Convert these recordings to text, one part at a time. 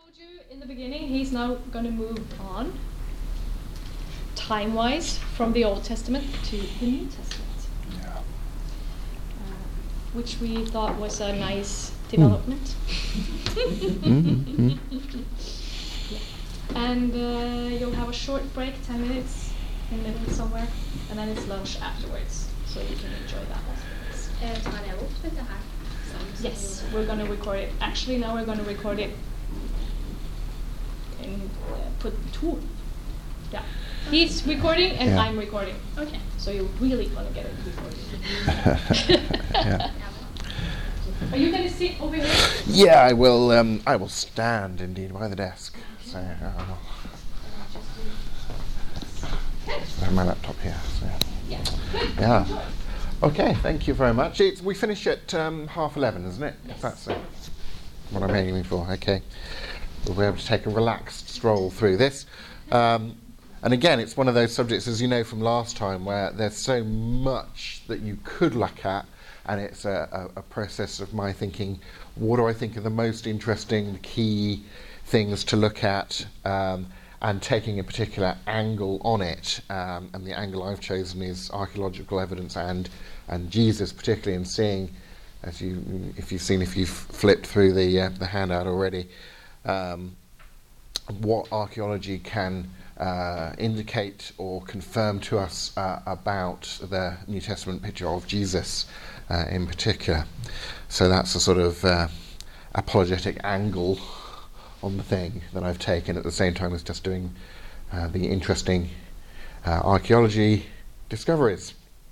told you in the beginning, he's now going to move on, time-wise, from the Old Testament to the New Testament, Yeah. which we thought was a nice development. And you'll have a short break, 10 minutes in the middle somewhere, and then it's lunch afterwards, so you can enjoy that. Tar jeg opp dette her? Yes, we're going to record it. Actually, now we're going to record it and put two. Yeah. He's recording and Yeah. I'm recording. Okay. So you're really going to get it recorded. Yeah. Are you going to sit over here? Yeah, I will. I will stand indeed by the desk. So I have my laptop here. So. Yeah. Good. Yeah. Enjoy. Okay. Thank you very much. We finish at 11:30, isn't it? If that's what I'm aiming for. Okay. We'll be able to take a relaxed stroll through this. And again, it's one of those subjects, as you know from last time, where there's so much that you could look at, and it's a process of my thinking, what do I think are the most interesting, key things to look at, and taking a particular angle on it. And the angle I've chosen is archaeological evidence and Jesus, particularly, and seeing, if you've flipped through the handout already, what archaeology can indicate or confirm to us about the New Testament picture of Jesus in particular. So that's a sort of apologetic angle on the thing that I've taken, at the same time as just doing the interesting archaeology discoveries.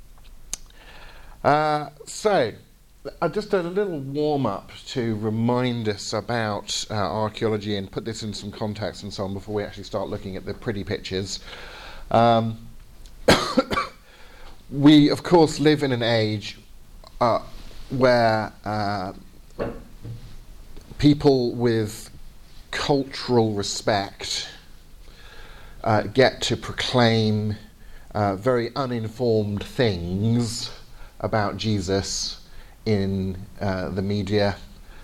So just a little warm-up to remind us about archaeology and put this in some context and so on before we actually start looking at the pretty pictures. We, of course, live in an age where people with cultural respect get to proclaim very uninformed things about Jesus in the media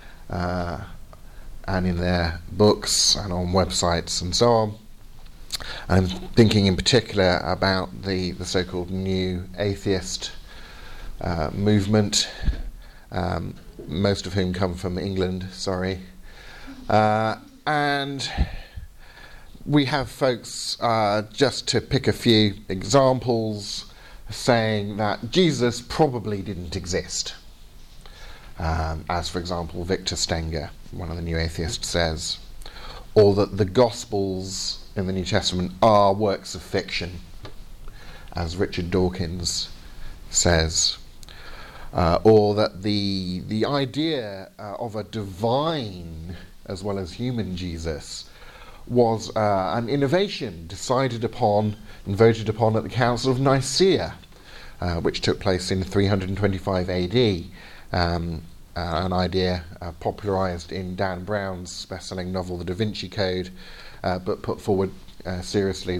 and in their books and on websites and so on. I'm thinking in particular about the so-called new atheist movement, most of whom come from England, and we have folks, just to pick a few examples, saying that Jesus probably didn't exist. As, for example, Victor Stenger, one of the new atheists, says, or that the Gospels in the New Testament are works of fiction, as Richard Dawkins says, or that the idea of a divine as well as human Jesus was an innovation decided upon and voted upon at the Council of Nicaea, which took place in 325 AD. An idea popularised in Dan Brown's best-selling novel The Da Vinci Code, but put forward seriously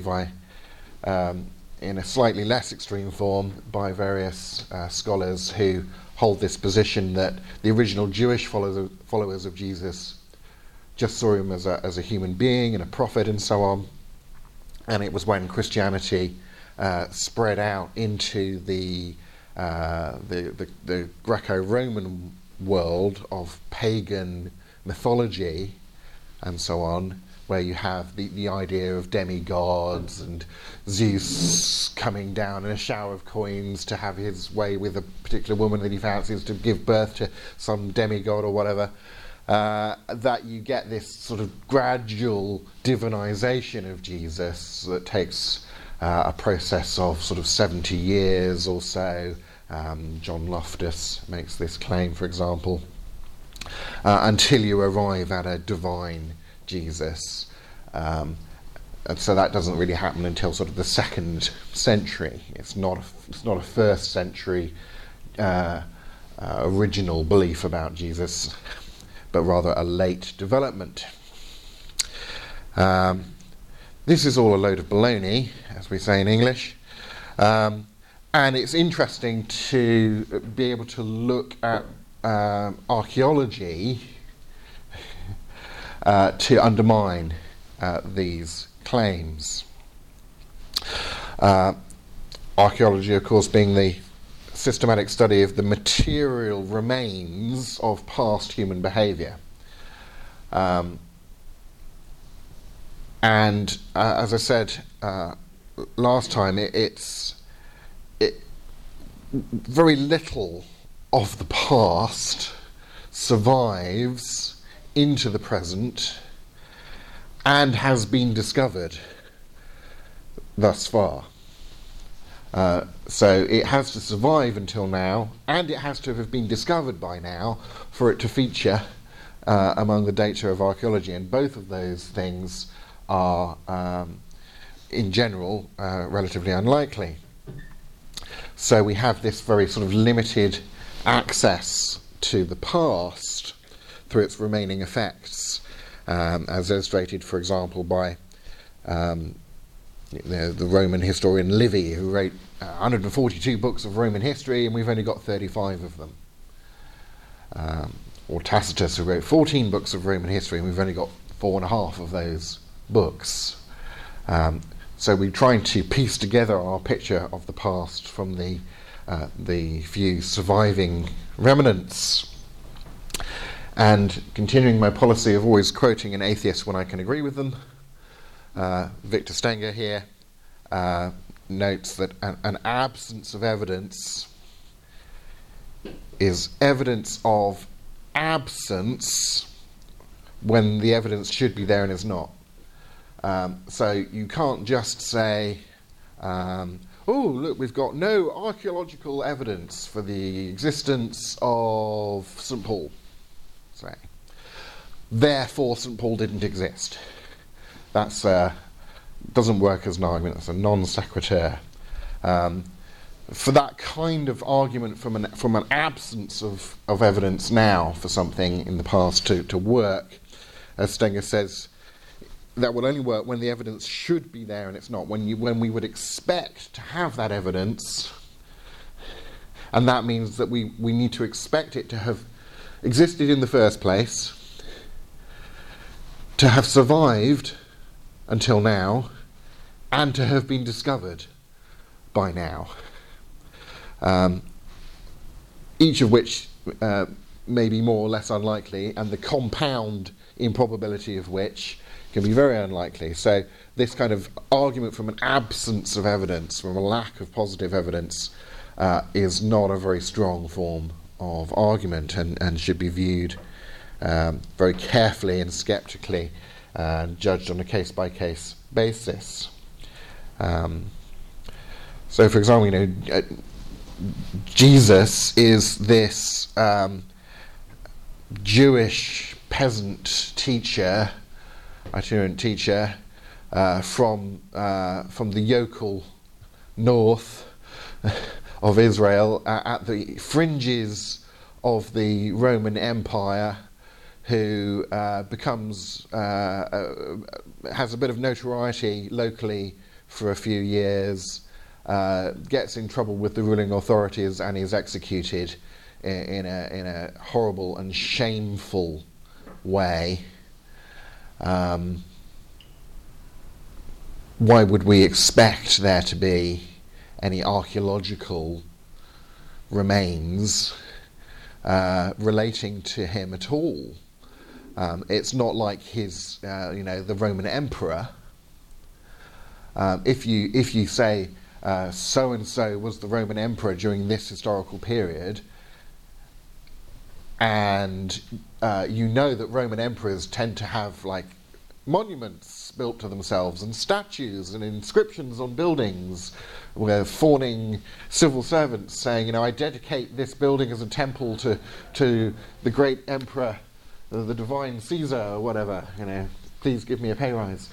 in a slightly less extreme form by various scholars who hold this position that the original Jewish followers of Jesus just saw him as a human being and a prophet and so on, and it was when Christianity spread out into the Greco-Roman world of pagan mythology and so on, where you have the idea of demigods and Zeus coming down in a shower of coins to have his way with a particular woman that he fancies to give birth to some demigod or whatever, that you get this sort of gradual divinization of Jesus that takes a process of sort of 70 years or so. John Loftus makes this claim, for example, until you arrive at a divine Jesus. And so that doesn't really happen until sort of the 2nd century. It's not a 1st century original belief about Jesus, but rather a late development. This is all a load of baloney, as we say in English. And it's interesting to be able to look at archaeology to undermine these claims. Archaeology, of course, being the systematic study of the material remains of past human behaviour. And as I said last time, very little of the past survives into the present and has been discovered thus far. So it has to survive until now, and it has to have been discovered by now for it to feature among the data of archaeology, and both of those things are, in general, relatively unlikely. So we have this very sort of limited access to the past through its remaining effects, as illustrated, for example, by the Roman historian Livy, who wrote 142 books of Roman history, and we've only got 35 of them. Or Tacitus, who wrote 14 books of Roman history, and we've only got 4.5 of those books. So we're trying to piece together our picture of the past from the few surviving remnants. And continuing my policy of always quoting an atheist when I can agree with them, Victor Stenger here notes that an absence of evidence is evidence of absence when the evidence should be there and is not. So you can't just say, oh, look, we've got no archaeological evidence for the existence of St. Paul, say. Therefore, St. Paul didn't exist. That's doesn't work as an argument. It's a non sequitur. For that kind of argument from an absence of evidence now for something in the past to work, as Stenger says, that will only work when the evidence should be there and it's not. When we would expect to have that evidence, and that means that we need to expect it to have existed in the first place, to have survived until now, and to have been discovered by now. Each of which may be more or less unlikely, and the compound improbability of which can be very unlikely. So this kind of argument from an absence of evidence, from a lack of positive evidence, is not a very strong form of argument, and should be viewed very carefully and sceptically, judged on a case-by-case basis. So, for example, Jesus is this Jewish peasant teacher, itinerant teacher, from the yokel north of Israel, at the fringes of the Roman Empire, who becomes has a bit of notoriety locally for a few years, gets in trouble with the ruling authorities, and is executed in a horrible and shameful way. Why would we expect there to be any archaeological remains relating to him at all? It's not like his, the Roman emperor. If you say so and so was the Roman emperor during this historical period, and you know that Roman emperors tend to have monuments built to themselves, and statues and inscriptions on buildings, where fawning civil servants saying, I dedicate this building as a temple to the great emperor, the divine Caesar, or whatever, please give me a pay rise.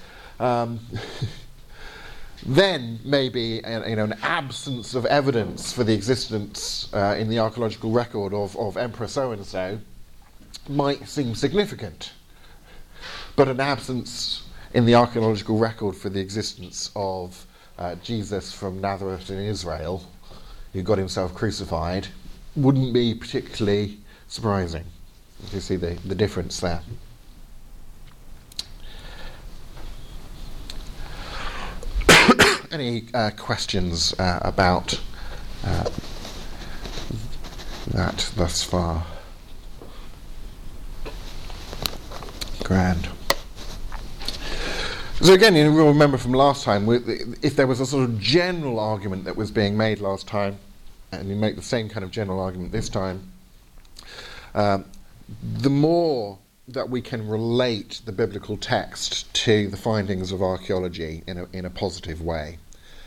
Then maybe an absence of evidence for the existence in the archaeological record of Emperor so-and-so might seem significant. But an absence in the archaeological record for the existence of Jesus from Nazareth in Israel, who got himself crucified, wouldn't be particularly surprising. You see the difference there. any questions about that thus far? Grand. So again, you'll remember from last time, if there was a sort of general argument that was being made last time, and you make the same kind of general argument this time, the more that we can relate the biblical text to the findings of archaeology in a positive way,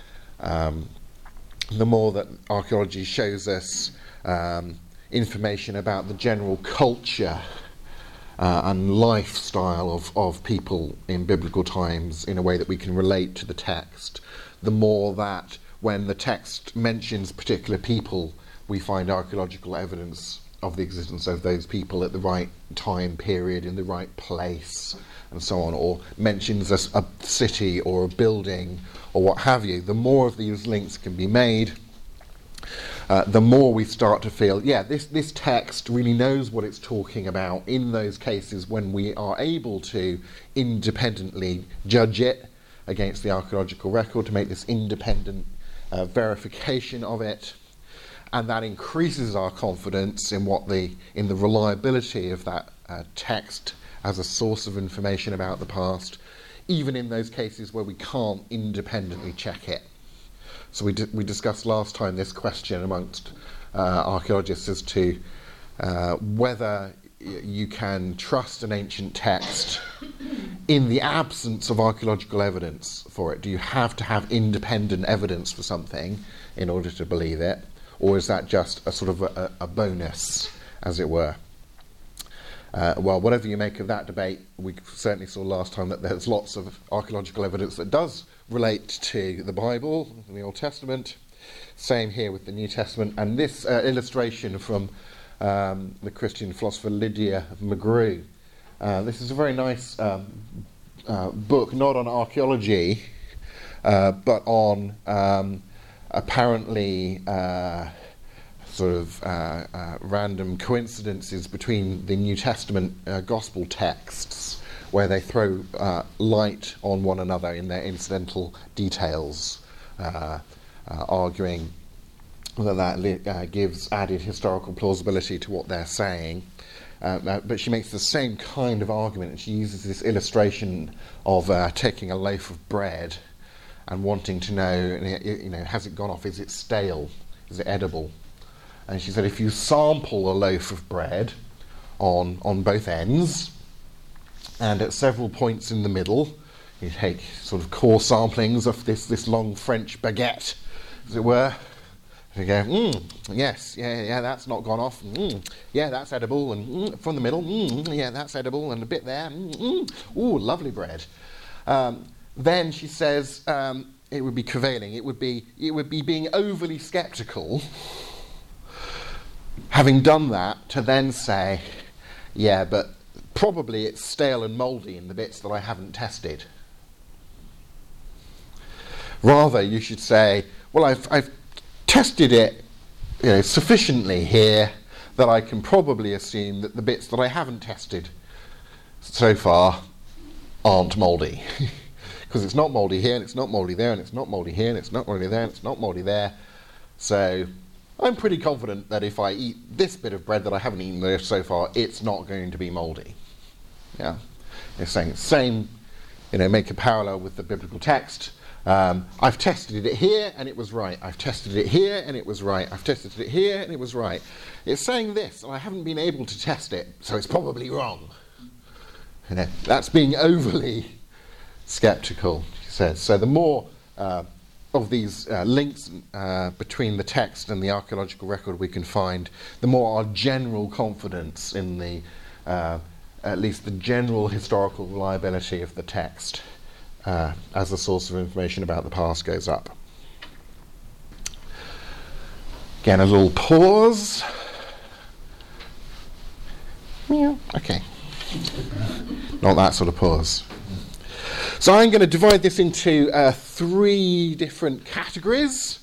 the more that archaeology shows us information about the general culture and lifestyle of people in biblical times in a way that we can relate to the text, the more that when the text mentions particular people, we find archaeological evidence of the existence of those people at the right time period, in the right place, and so on, or mentions a city or a building or what have you. The more of these links can be made, the more we start to feel, yeah, this text really knows what it's talking about in those cases when we are able to independently judge it against the archaeological record, to make this independent verification of it. And that increases our confidence in the reliability of that text as a source of information about the past, even in those cases where we can't independently check it. So we discussed last time this question amongst archaeologists as to whether you can trust an ancient text in the absence of archaeological evidence for it. Do you have to have independent evidence for something in order to believe it? Or is that just a sort of a bonus, as it were? Well, whatever you make of that debate, we certainly saw last time that there's lots of archaeological evidence that does relate to the Bible, the Old Testament. Same here with the New Testament. And this illustration from the Christian philosopher Lydia McGrew. This is a very nice book, not on archaeology, but on apparently random coincidences between the New Testament gospel texts, where they throw light on one another in their incidental details, arguing that gives added historical plausibility to what they're saying. But she makes the same kind of argument, and she uses this illustration of taking a loaf of bread and wanting to know, has it gone off? Is it stale? Is it edible? And she said, if you sample a loaf of bread on both ends, and at several points in the middle, you take sort of core samplings of this long French baguette, as it were, and you go, yes, yeah, that's not gone off, yeah, that's edible, and from the middle, yeah, that's edible, and a bit there, ooh, lovely bread. Then she says it would be curvailing. It would be being overly sceptical, having done that, to then say, yeah, but probably it's stale and mouldy in the bits that I haven't tested. Rather, you should say, well, I've tested it, sufficiently here that I can probably assume that the bits that I haven't tested so far aren't mouldy. Because it's not mouldy here, and it's not mouldy there, and it's not mouldy here, and it's not mouldy there, and it's not mouldy there. So I'm pretty confident that if I eat this bit of bread that I haven't eaten there so far, it's not going to be mouldy. Yeah, it's saying the same, make a parallel with the biblical text. I've tested it here, and it was right. I've tested it here, and it was right. I've tested it here, and it was right. It's saying this, and I haven't been able to test it, so it's probably wrong. That's being overly skeptical, she says. So the more of these links between the text and the archaeological record we can find, the more our general confidence in the, at least the general historical reliability of the text as a source of information about the past goes up. Again, a little pause. Yeah, okay. Not that sort of pause. So I'm going to divide this into 3 different categories,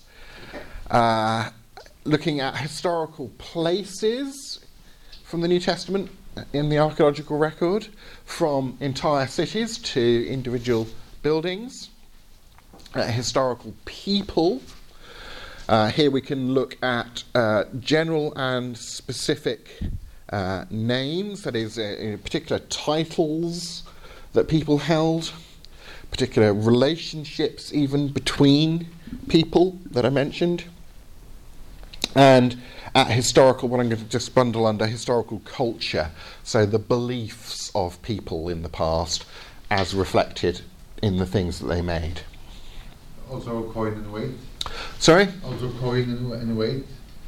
looking at historical places from the New Testament in the archaeological record, from entire cities to individual buildings, historical people. Here we can look at general and specific names, that is, particular titles that people held, particular relationships even between people that I mentioned, and at historical, what I'm going to just bundle under historical culture, so the beliefs of people in the past as reflected in the things that they made. Also coin and weight. Sorry? Also coin and weight.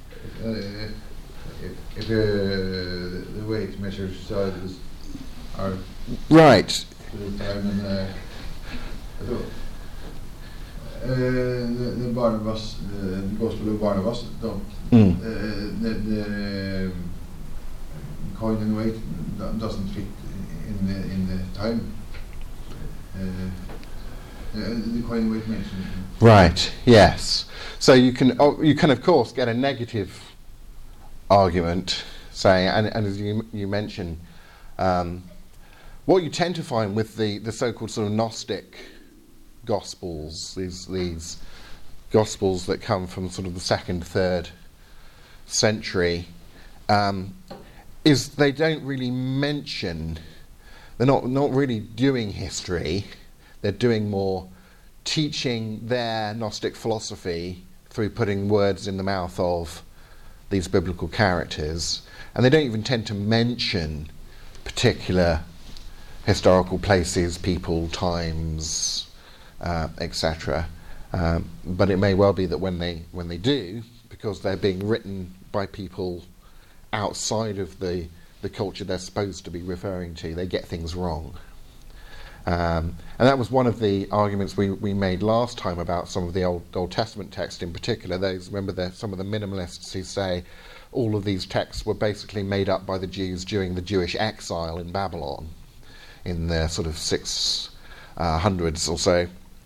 If the weight measures sizes are Right. time and the Barnabas, the Gospel of Barnabas, the coin and weight doesn't fit in the time. The coin and weight mentioned. Right. Yes. So you can of course get a negative argument saying, and as you mentioned, what you tend to find with the so-called sort of Gnostic Gospels, these Gospels that come from sort of the 2nd, 3rd century, is they don't really mention, they're not really doing history, they're doing more teaching their Gnostic philosophy through putting words in the mouth of these biblical characters, and they don't even tend to mention particular historical places, people, times, etc. But it may well be that when they do, because they're being written by people outside of the culture they're supposed to be referring to, they get things wrong. And that was one of the arguments we made last time about some of the Old Testament texts in particular. Remember some of the minimalists who say all of these texts were basically made up by the Jews during the Jewish exile in Babylon in the sort of 600s or so.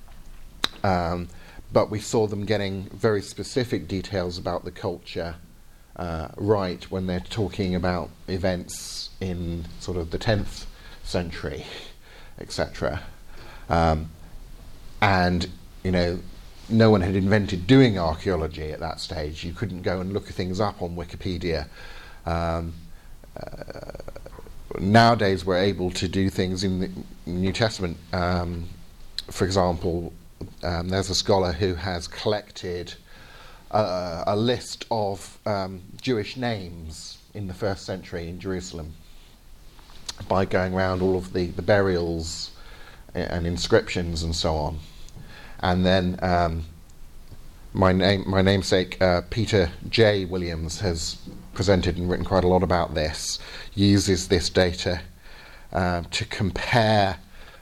But we saw them getting very specific details about the culture right when they're talking about events in sort of the 10th century, etc. And, no one had invented doing archaeology at that stage. You couldn't go and look things up on Wikipedia. Nowadays we're able to do things in the New Testament. For example, there's a scholar who has collected a list of Jewish names in the 1st century in Jerusalem by going around all of the burials and inscriptions and so on. And then my namesake Peter J. Williams has presented and written quite a lot about this, uses this data to compare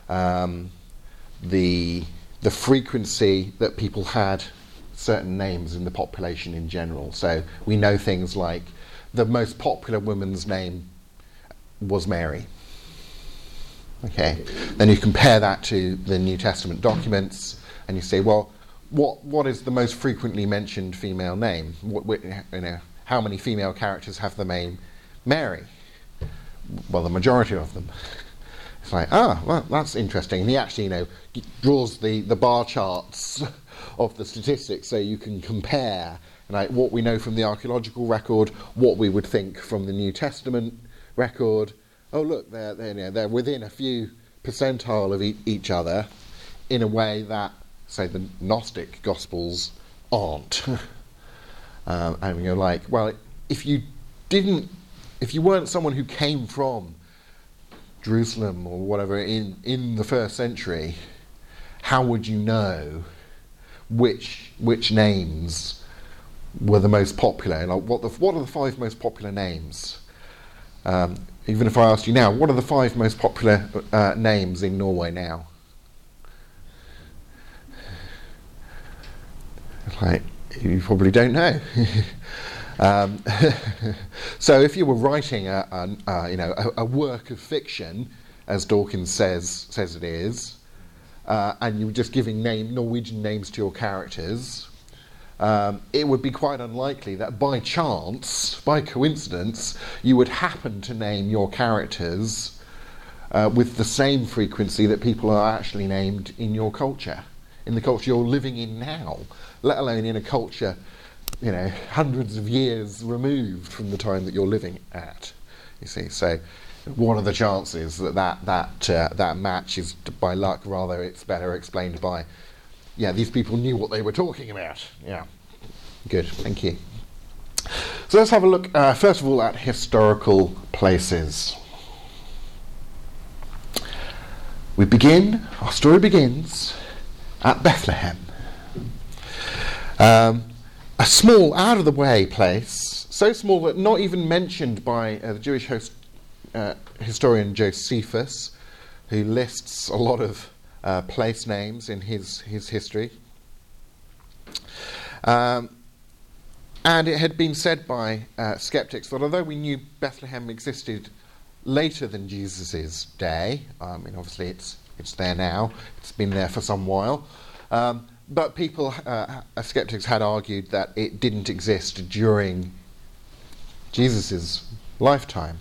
the frequency that people had certain names in the population in general. So we know things like the most popular woman's name was Mary. Okay, then you compare that to the New Testament documents, and you say, well, what is the most frequently mentioned female name? How many female characters have the name Mary? Well, the majority of them. It's like, well, that's interesting. And he actually, draws the bar charts of the statistics so you can compare what we know from the archaeological record, what we would think from the New Testament record. Oh, look, they're within a few percentile of each other in a way that, say, the Gnostic Gospels aren't. And you're like, well, if you weren't someone who came from Jerusalem or whatever in the 1st century, how would you know which names were the most popular? What are the 5 most popular names? Even if I asked you now, what are the 5 most popular names in Norway now? You probably don't know. So if you were writing a work of fiction, as Dawkins says it is, and you were just giving Norwegian names to your characters, it would be quite unlikely that by chance, by coincidence, you would happen to name your characters with the same frequency that people are actually named in your culture. in the culture you're living in now, let alone in a culture, hundreds of years removed from the time that you're living at. You see, so what are the chances that match is by luck? Rather, it's better explained by, these people knew what they were talking about. Yeah, good, thank you. So let's have a look, first of all, at historical places. Our story begins at Bethlehem. A small, out-of-the-way place, so small that not even mentioned by the Jewish historian Josephus, who lists a lot of place names in his history. And it had been said by skeptics that although we knew Bethlehem existed later than Jesus' day, obviously it's there now, it's been there for some while, but skeptics had argued that it didn't exist during Jesus' lifetime.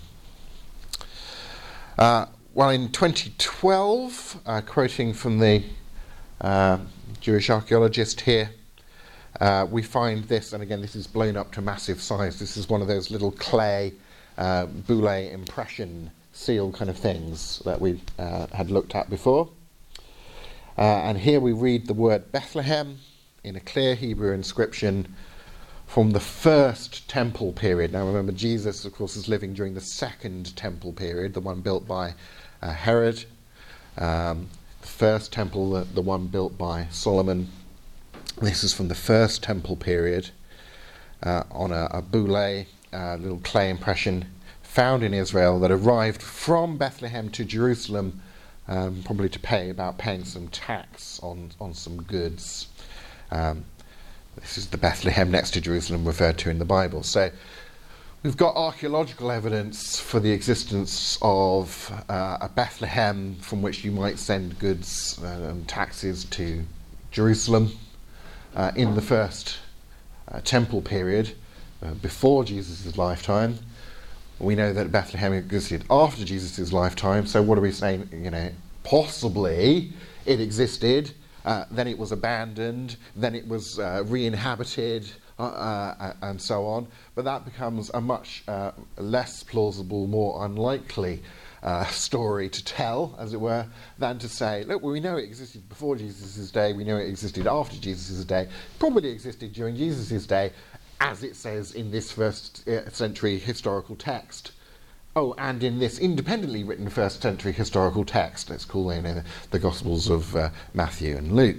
Well, in 2012, quoting from the Jewish archaeologist here, we find this, and again this is blown up to massive size. This is one of those little clay boule impression seal kind of things that we had looked at before. And here we read the word Bethlehem in a clear Hebrew inscription from the first temple period. Now remember, Jesus of course is living during the second temple period, the one built by Herod. The first temple, the one built by Solomon. This is from the first temple period, on a boule, little clay impression found in Israel that arrived from Bethlehem to Jerusalem, probably to paying some tax on some goods. This is the Bethlehem next to Jerusalem referred to in the Bible. So we've got archaeological evidence for the existence of a Bethlehem from which you might send goods and taxes to Jerusalem in the first temple period, before Jesus' lifetime. We know that Bethlehem existed after Jesus' lifetime, so what are we saying? Possibly it existed, then it was abandoned, then it was re-inhabited, and so on. But that becomes a much less plausible, more unlikely story to tell, as it were, than to say, look, we know it existed before Jesus' day, we know it existed after Jesus' day, probably existed during Jesus' day, as it says in this first century historical text. Oh, and in this independently written first century historical text, let's call in the Gospels of Matthew and Luke.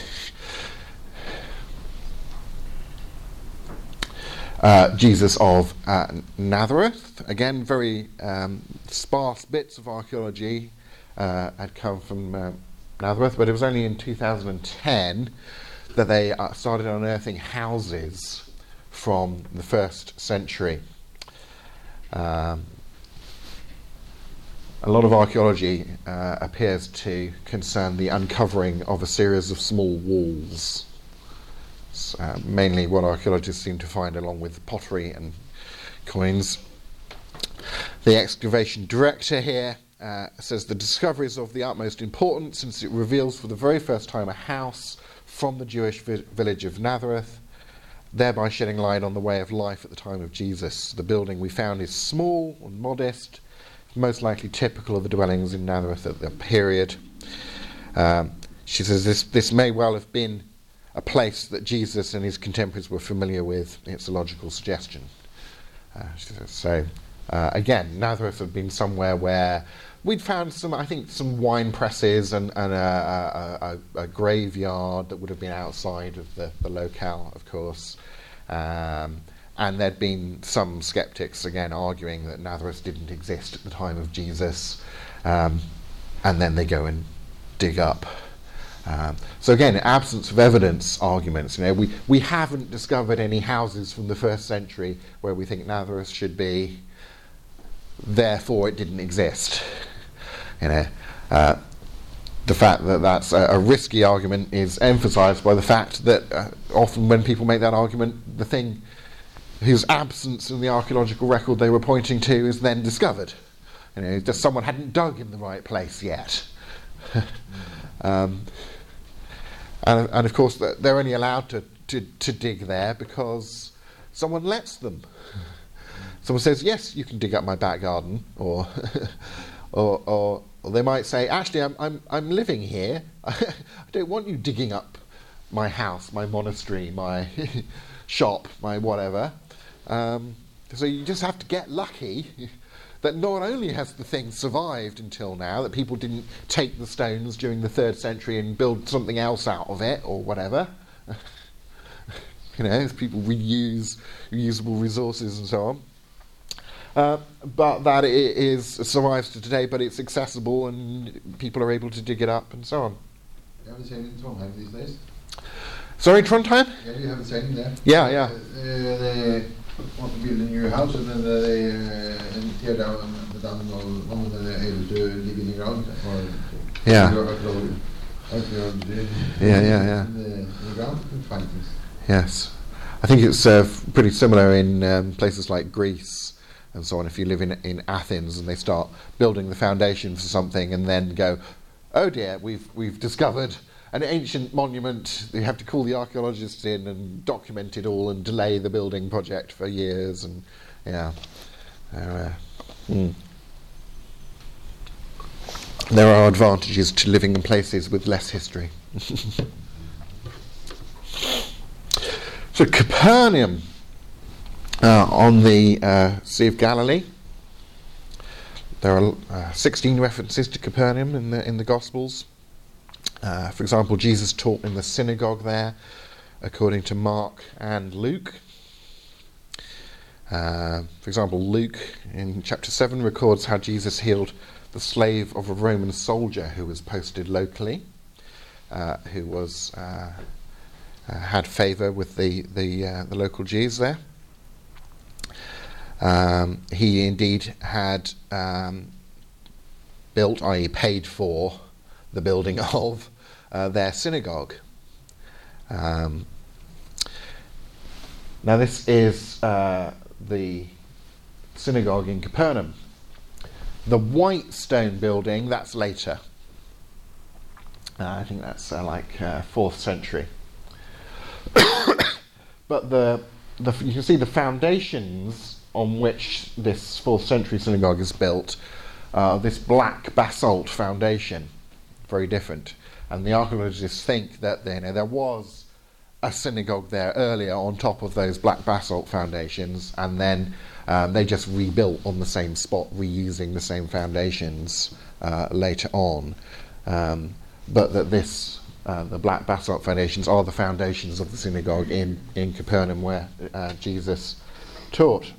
Jesus of Nazareth, again very sparse bits of archaeology had come from Nazareth, but it was only in 2010 that they started unearthing houses from the first century. A lot of archaeology appears to concern the uncovering of a series of small walls. Mainly what archaeologists seem to find, along with pottery and coins. The excavation director here says the discovery is of the utmost importance since it reveals for the very first time a house from the Jewish village of Nazareth, thereby shedding light on the way of life at the time of Jesus. The building we found is small and modest, most likely typical of the dwellings in Nazareth at the period. She says this may well have been a place that Jesus and his contemporaries were familiar with. It's a logical suggestion. Again, Nazareth had been somewhere where we'd found some wine presses and a graveyard that would have been outside of the locale, of course. And there'd been some skeptics, again, arguing that Nazareth didn't exist at the time of Jesus. And then they go and dig up. So again, absence of evidence arguments. We haven't discovered any houses from the first century where we think Nazareth should be, therefore it didn't exist. The fact that that's a risky argument is emphasised by the fact that often when people make that argument, the thing whose absence in the archaeological record they were pointing to is then discovered. Just someone hadn't dug in the right place yet. And of course, they're only allowed to dig there because someone lets them. Someone says, yes, you can dig up my back garden, or or they might say, actually, I'm living here. I don't want you digging up my house, my monastery, my shop, my whatever. So you just have to get lucky that not only has the thing survived until now, that people didn't take the stones during the 3rd century and build something else out of it or whatever. People reuse reusable resources and so on. But that it survives to today, but it's accessible and people are able to dig it up and so on. You have the same in Trondheim these days? Sorry, Trondheim? Yeah, you have the same there. Yeah. They want to build a new house, and then they tear down one of the able to live in the ground, or Yeah. Yeah. In the ground and find things. Yes. I think it's pretty similar in places like Greece and so on. If you live in Athens and they start building the foundation for something and then go, oh dear, we've discovered an ancient monument. You have to call the archaeologists in and document it all and delay the building project for years. And yeah, there are advantages to living in places with less history. So Capernaum on the Sea of Galilee. There are 16 references to Capernaum in the Gospels. For example, Jesus taught in the synagogue there, according to Mark and Luke. For example, Luke in chapter 7 records how Jesus healed the slave of a Roman soldier who was posted locally, who was had favour with the local Jews there. He indeed had built, i.e. paid for, the building of their synagogue. Now this is the synagogue in Capernaum. The white stone building, that's later. I think that's like 4th century. But you can see the foundations on which this 4th century synagogue is built, this black basalt foundation, very different. And the archaeologists think that there was a synagogue there earlier on top of those black basalt foundations, and then they just rebuilt on the same spot, reusing the same foundations later on. But that the black basalt foundations are the foundations of the synagogue in Capernaum where Jesus taught.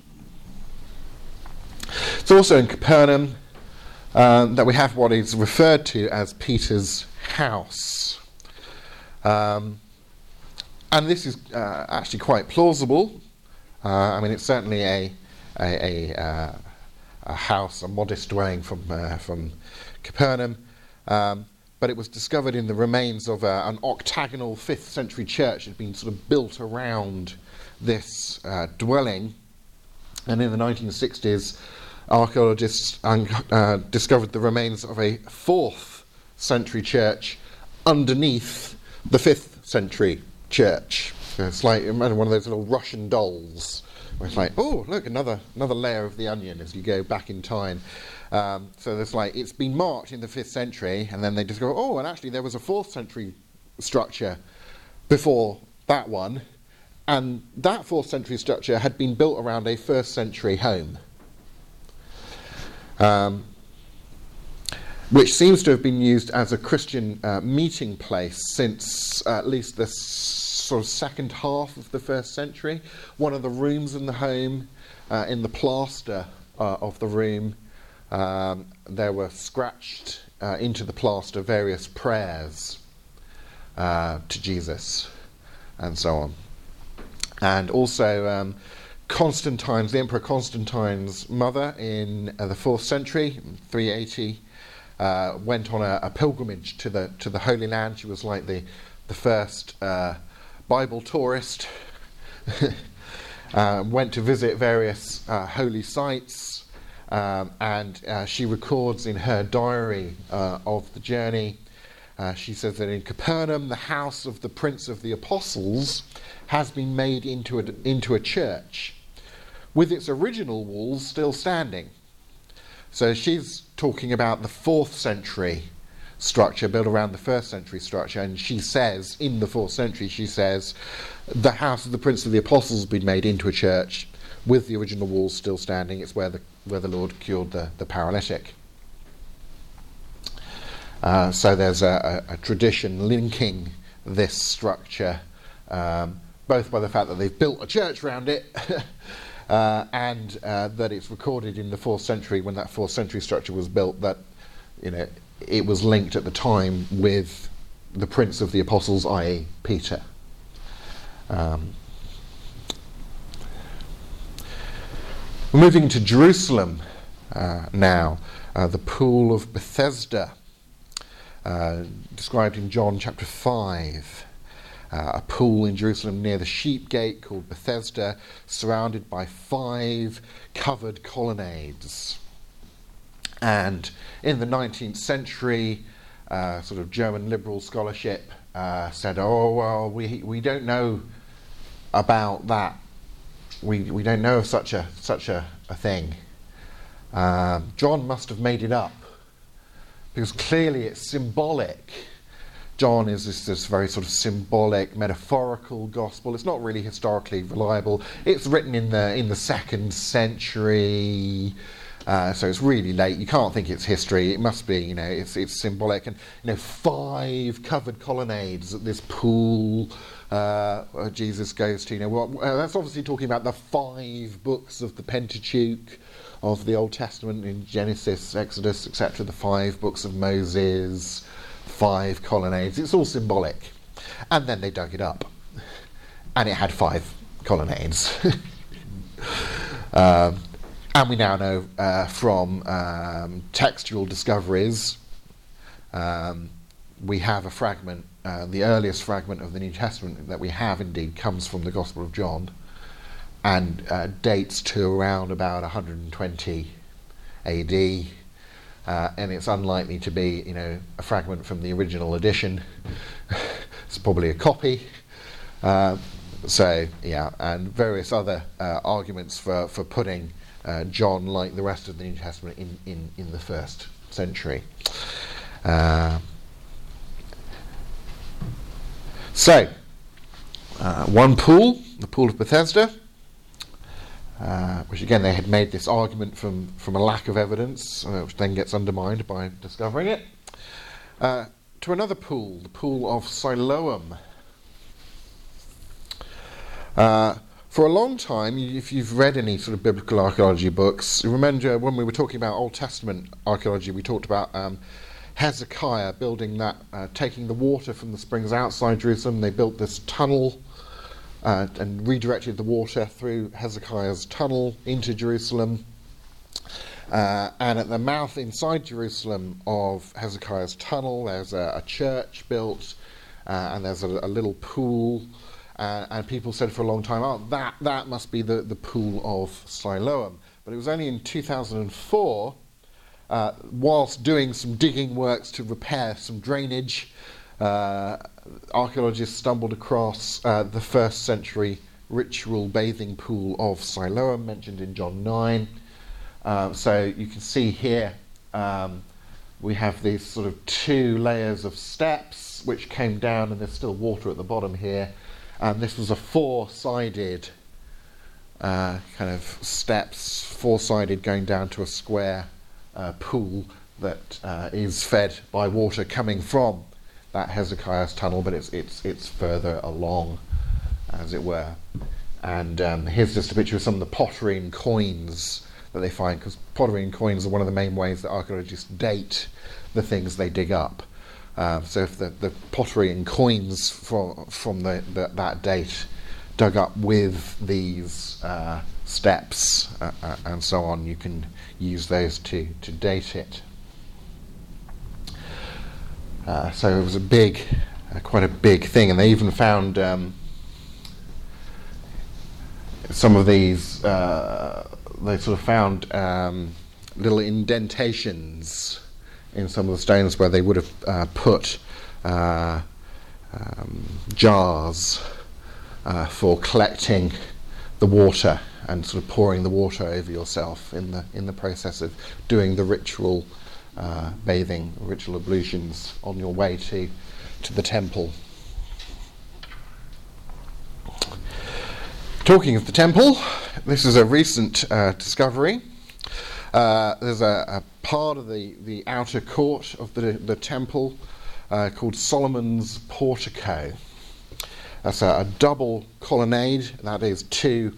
It's also in Capernaum that we have what is referred to as Peter's house. And this is actually quite plausible. I mean, it's certainly a house, a modest dwelling from Capernaum, but it was discovered in the remains of an octagonal 5th century church that had been sort of built around this dwelling. And in the 1960s, archaeologists discovered the remains of a 4th century church underneath the 5th century church. So it's like, imagine one of those little Russian dolls, where it's like, oh, look, another layer of the onion as you go back in time. So there's like, it's been marked in the 5th century, and then they discover, oh, and actually there was a 4th century structure before that one, and that 4th century structure had been built around a 1st century home, which seems to have been used as a Christian meeting place since at least the sort of second half of the 1st century. One of the rooms in the home, in the plaster of the room, there were scratched into the plaster various prayers to Jesus and so on. And also Constantine's, the Emperor Constantine's mother in the 4th century, 380, went on a pilgrimage to the Holy Land. She was like the first Bible tourist. Went to visit various holy sites, and she records in her diary of the journey She says that in Capernaum, the house of the Prince of the Apostles has been made into a church, with its original walls still standing. So she's talking about the 4th century structure built around the 1st century structure, and she says, in the 4th century, she says, the house of the Prince of the Apostles has been made into a church, with the original walls still standing. It's where the Lord cured the paralytic. So there's a tradition linking this structure, both by the fact that they've built a church around it, and that it's recorded in the 4th century, when that 4th century structure was built, that it was linked at the time with the Prince of the Apostles, i.e. Peter. Moving to Jerusalem now, the pool of Bethesda, described in John chapter 5. A pool in Jerusalem near the sheep gate called Bethesda, surrounded by 5 covered colonnades. And in the 19th century, sort of German liberal scholarship said, oh, well, we don't know about that. We don't know of such a thing. John must have made it up, because clearly it's symbolic. John is this very sort of symbolic, metaphorical gospel. It's not really historically reliable. It's written in the 2nd century, so it's really late. You can't think it's history. It must be, it's symbolic. And 5 covered colonnades at this pool Jesus goes to. That's obviously talking about the 5 books of the Pentateuch of the Old Testament, in Genesis, Exodus, etc. The 5 books of Moses. 5 colonnades. It's all symbolic. And then they dug it up, and it had 5 colonnades. And we now know from textual discoveries, we have a fragment, the earliest fragment of the New Testament that we have indeed comes from the Gospel of John, and dates to around about 120 AD. And it's unlikely to be, a fragment from the original edition. It's probably a copy. And various other arguments for putting John, like the rest of the New Testament, in the 1st century. One pool, the Pool of Bethesda, which again they had made this argument from a lack of evidence, which then gets undermined by discovering it, to another pool, the Pool of Siloam. For a long time, if you've read any sort of biblical archaeology books, you remember when we were talking about Old Testament archaeology, we talked about Hezekiah building that, taking the water from the springs outside Jerusalem. They built this tunnel and redirected the water through Hezekiah's tunnel into Jerusalem. And at the mouth inside Jerusalem of Hezekiah's tunnel, there's a church built, and there's a little pool. And people said for a long time, oh, that must be the Pool of Siloam. But it was only in 2004, whilst doing some digging works to repair some drainage, archaeologists stumbled across the 1st century ritual bathing pool of Siloam, mentioned in John 9. So you can see here we have these sort of 2 layers of steps which came down, and there's still water at the bottom here. And this was a 4-sided kind of steps, 4-sided, going down to a square pool that is fed by water coming from that Hezekiah's tunnel, but it's further along, as it were. And here's just a picture of some of the pottery and coins that they find, because pottery and coins are one of the main ways that archaeologists date the things they dig up. So if the pottery and coins from that date dug up with these steps and so on, you can use those to date it. So it was quite a big thing, and they even found some of these. They sort of found little indentations in some of the stones where they would have put jars for collecting the water and sort of pouring the water over yourself in the process of doing the ritual bathing, ritual ablutions on your way to the temple. Talking of the temple, this is a recent discovery. There's a part of the outer court of the temple called Solomon's Portico. That's a double colonnade, that is two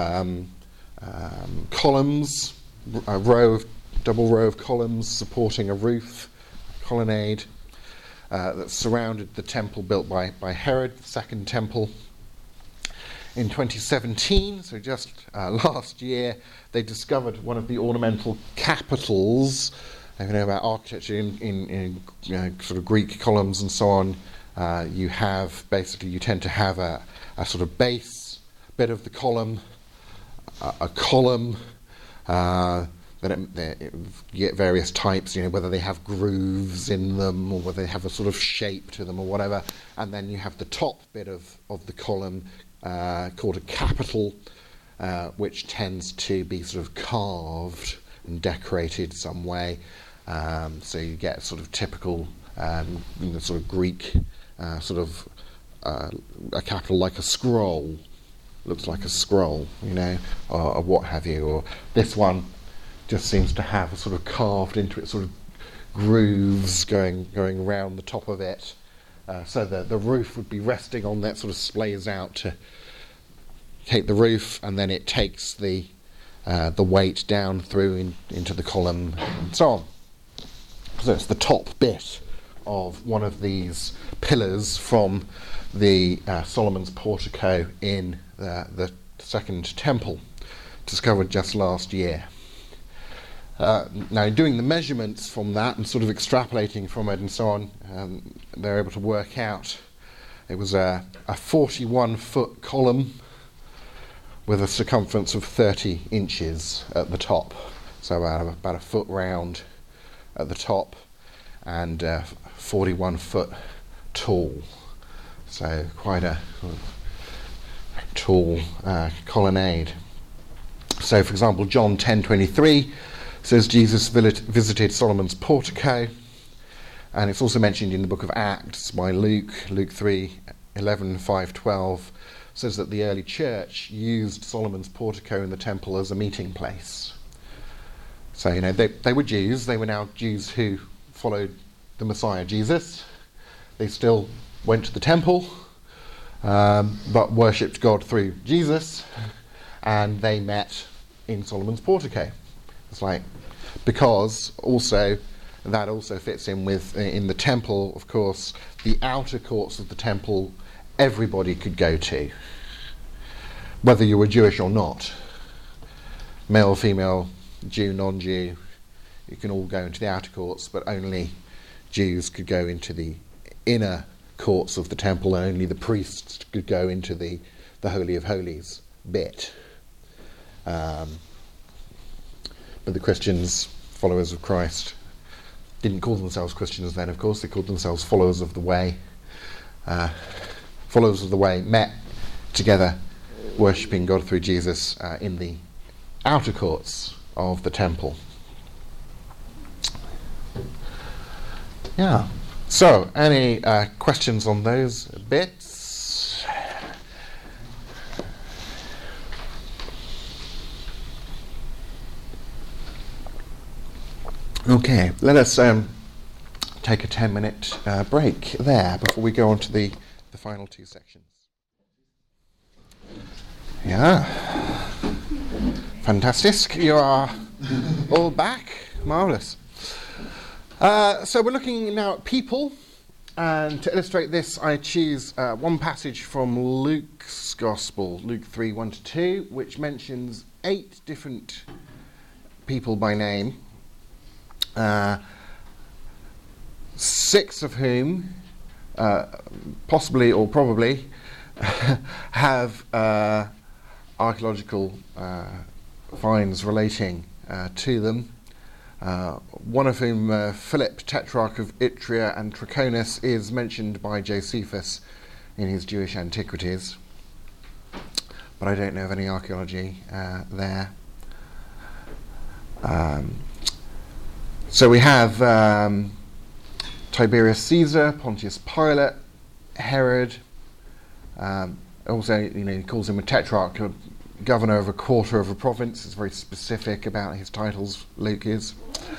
columns, double row of columns supporting a roof colonnade that surrounded the temple built by Herod, the second temple. In 2017, so just last year, they discovered one of the ornamental capitals. If you know about architecture in sort of Greek columns and so on, you tend to have a sort of base bit of the column, a column. Then you get various types, whether they have grooves in them or whether they have a sort of shape to them or whatever. And then you have the top bit of the column called a capital, which tends to be sort of carved and decorated some way. So you get sort of typical sort of Greek a capital like a scroll. Looks like a scroll, or what have you. Or this one just seems to have a sort of carved into it sort of grooves going around the top of it. So the roof would be resting on that, sort of splays out to take the roof, and then it takes the weight down through into the column and so on. So it's the top bit of one of these pillars from the Solomon's Portico in the Second Temple, discovered just last year. Now, doing the measurements from that and sort of extrapolating from it and so on, they're able to work out it was a 41-foot column with a circumference of 30 inches at the top, so about a foot round at the top and 41 foot tall, so quite a tall colonnade. So, for example, John 10:23 says Jesus visited Solomon's Portico, and it's also mentioned in the book of Acts by Luke 3:11, 5:12, says that the early church used Solomon's Portico in the temple as a meeting place. So, they were Jews. They were now Jews who followed the Messiah Jesus. They still went to the temple, but worshipped God through Jesus, and they met in Solomon's Portico. It's like, because that also fits in with, in the temple, of course, the outer courts of the temple everybody could go to, whether you were Jewish or not, male, female, Jew, non-Jew, you can all go into the outer courts, but only Jews could go into the inner courts of the temple, and only the priests could go into the Holy of Holies bit. But the Christians, followers of Christ, didn't call themselves Christians then, of course. They called themselves followers of the way. Followers of the way met together, worshipping God through Jesus in the outer courts of the temple. Yeah. So, any questions on those bits? Okay, let us take a 10-minute break there before we go on to the final two sections. Yeah. Fantastic. You are all back. Marvellous. So we're looking now at people, and to illustrate this I choose one passage from Luke's Gospel, Luke 3:1-2, which mentions 8 different people by name, 6 of whom possibly or probably have archaeological finds relating to them. one of whom, Philip, Tetrarch of Itria and Trachonis, is mentioned by Josephus in his Jewish Antiquities, but I don't know of any archaeology there. So we have Tiberius Caesar, Pontius Pilate, Herod. Also, he calls him a tetrarch, a governor of a quarter of a province. It's very specific about his titles, Luke is.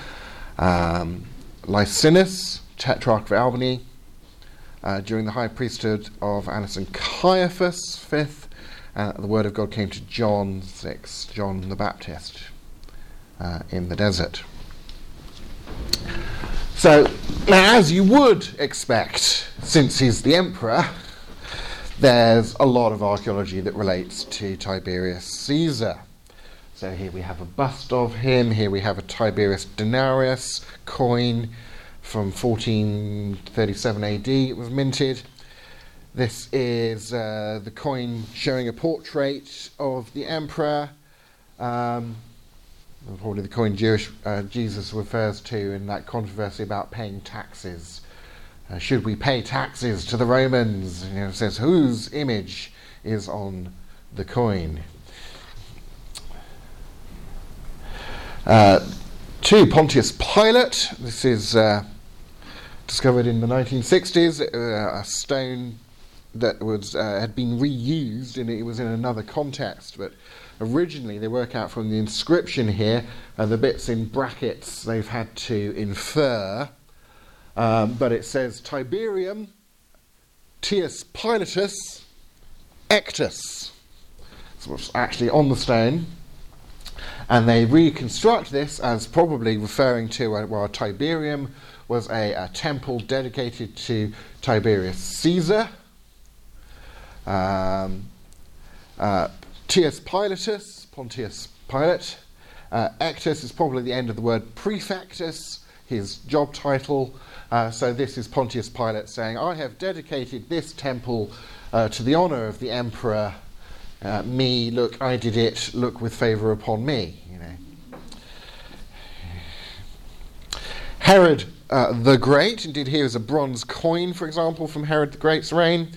Licinius, tetrarch of Albany, during the high priesthood of Annas and Caiaphas, 5th. The word of God came to John, 6th, John the Baptist, in the desert. So, now, as you would expect, since he's the emperor, there's a lot of archaeology that relates to Tiberius Caesar. So here we have a bust of him, here we have a Tiberius denarius coin from 1437 AD, it was minted. This is the coin showing a portrait of the emperor, probably the coin Jesus refers to in that controversy about paying taxes. Should we pay taxes to the Romans? It says whose image is on the coin. 2, Pontius Pilate. This is discovered in the 1960s. A stone that was had been reused, and it was in another context, but originally they work out from the inscription here, the bits in brackets they've had to infer, but it says Tiberium Tius Pilatus Ectus. So it's actually on the stone, and they reconstruct this as probably referring to Tiberium was a temple dedicated to Tiberius Caesar. Tius Pilatus, Pontius Pilate. Ectus is probably the end of the word prefectus, his job title. So this is Pontius Pilate saying, I have dedicated this temple to the honour of the emperor. Me, look, I did it, look with favour upon me. Herod the Great, indeed here is a bronze coin, for example, from Herod the Great's reign.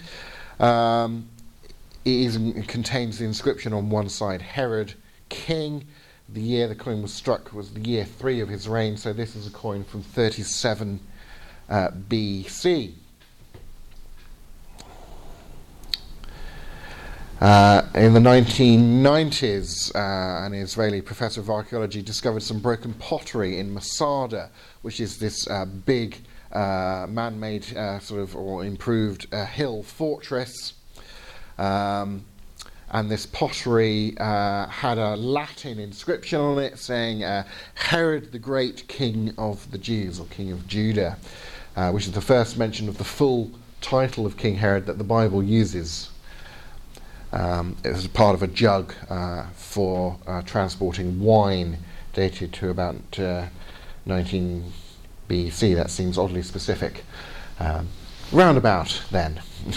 It contains the inscription on one side, Herod King. The year the coin was struck was the year 3 of his reign, so this is a coin from 37 BC. In the 1990s, an Israeli professor of archaeology discovered some broken pottery in Masada, which is this big man-made or improved hill fortress. And this pottery had a Latin inscription on it saying Herod the Great, King of the Jews, or King of Judah, which is the first mention of the full title of King Herod that the Bible uses. It was part of a jug for transporting wine dated to about 19 BC. That seems oddly specific. Round about then.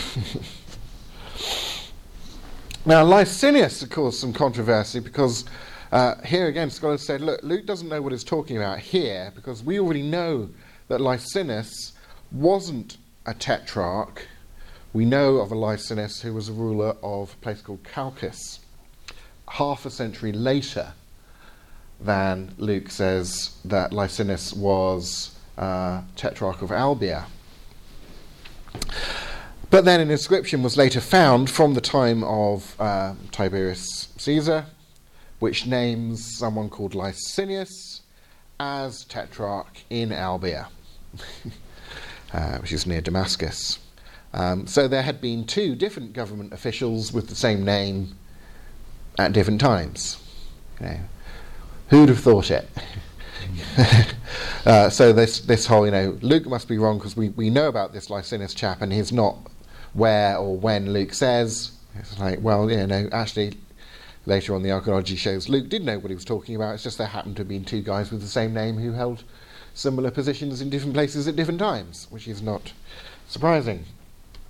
Now, Licinius, of course, some controversy because here again scholars said, look, Luke doesn't know what he's talking about here because we already know that Licinius wasn't a tetrarch. We know of a Licinius who was a ruler of a place called Chalcis, half a century later than Luke says that Licinius was tetrarch of Albia. But then an inscription was later found from the time of Tiberius Caesar, which names someone called Licinius as tetrarch in Albia, which is near Damascus. So there had been 2 different government officials with the same name at different times. Who'd have thought it? So this whole, Luke must be wrong because we know about this Licinius chap and he's not where or when Luke says. It's like, well, actually later on the archaeology shows Luke did know what he was talking about. It's just there happened to have been 2 guys with the same name who held similar positions in different places at different times, which is not surprising.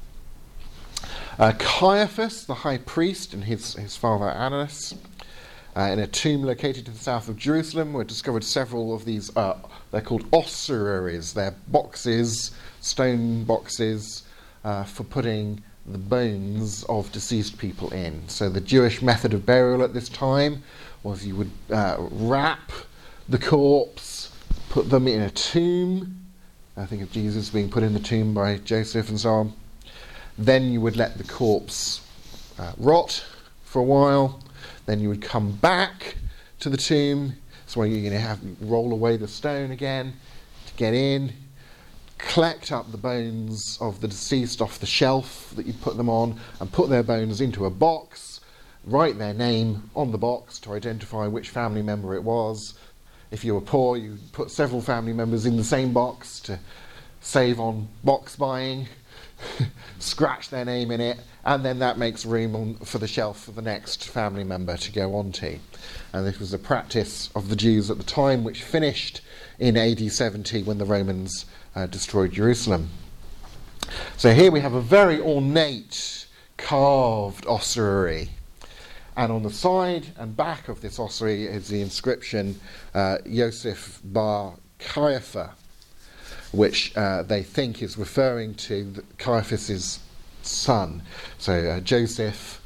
Caiaphas, the high priest, and his father Annas, In a tomb located to the south of Jerusalem, we discovered several of these, they're called ossuaries. They're boxes, stone boxes, for putting the bones of deceased people in. So the Jewish method of burial at this time was you would wrap the corpse, put them in a tomb. I think of Jesus being put in the tomb by Joseph and so on. Then you would let the corpse rot for a while. Then you would come back to the tomb. So you're going to have roll away the stone again to get in, collect up the bones of the deceased off the shelf that you put them on, and put their bones into a box, write their name on the box to identify which family member it was. If you were poor, you put several family members in the same box to save on box buying, scratch their name in it, and then that makes room for the shelf for the next family member to go on to. And this was a practice of the Jews at the time, which finished in AD 70 when the Romans destroyed Jerusalem. So here we have a very ornate carved ossuary, and on the side and back of this ossuary is the inscription Yosef bar Caiapha, which they think is referring to Caiaphas' son. So Joseph,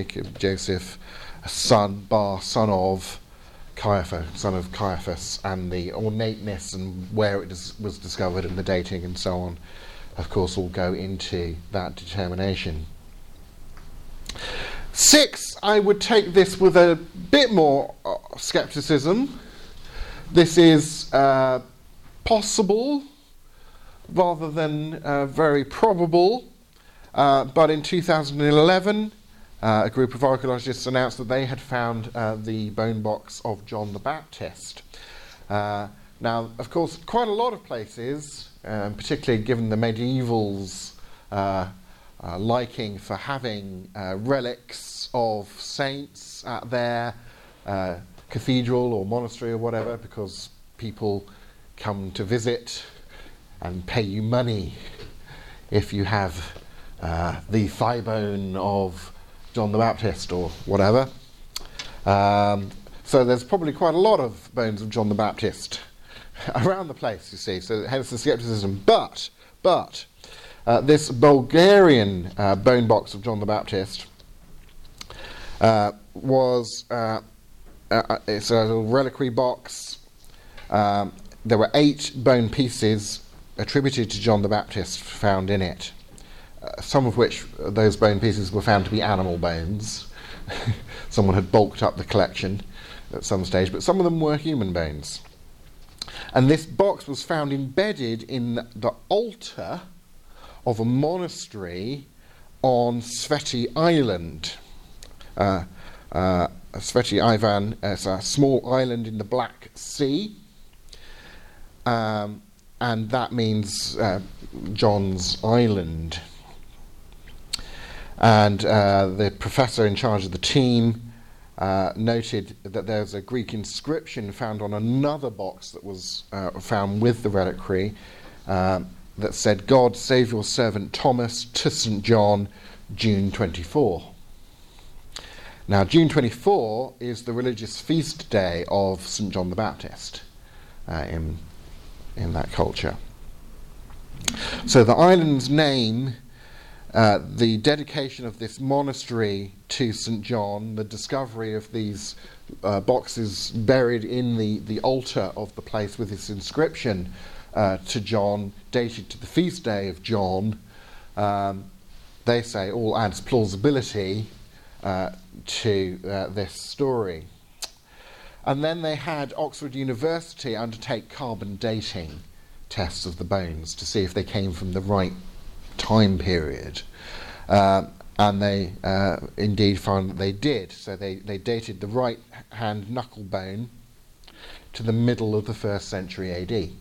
son, bar, son of Caiapha, son of Caiaphas, and the ornateness and where it was discovered and the dating and so on, of course, all go into that determination. 6, I would take this with a bit more scepticism. This is possible rather than very probable, but in 2011 a group of archaeologists announced that they had found the bone box of John the Baptist. Now, of course, quite a lot of places, particularly given the medievals' liking for having relics of saints at their cathedral or monastery or whatever, because people come to visit and pay you money if you have the thigh bone of John the Baptist or whatever. So there's probably quite a lot of bones of John the Baptist around the place, you see, so hence the scepticism. But this Bulgarian bone box of John the Baptist was it's a little reliquary box. There were 8 bone pieces attributed to John the Baptist found in it, some of which those bone pieces were found to be animal bones. Someone had bulked up the collection at some stage, but some of them were human bones. And this box was found embedded in the altar of a monastery on Sveti Island. Sveti Ivan is a small island in the Black Sea, and that means John's Island. And the professor in charge of the team noted that there's a Greek inscription found on another box that was found with the reliquary that said, "God save your servant Thomas to St. John, June 24. Now, June 24 is the religious feast day of St. John the Baptist in that culture. So the island's name, the dedication of this monastery to St. John, the discovery of these boxes buried in the altar of the place with this inscription to John, dated to the feast day of John, they say all adds plausibility to this story. And then they had Oxford University undertake carbon dating tests of the bones to see if they came from the right time period. And they indeed found that they did. So they dated the right hand knuckle bone to the middle of the 1st century AD.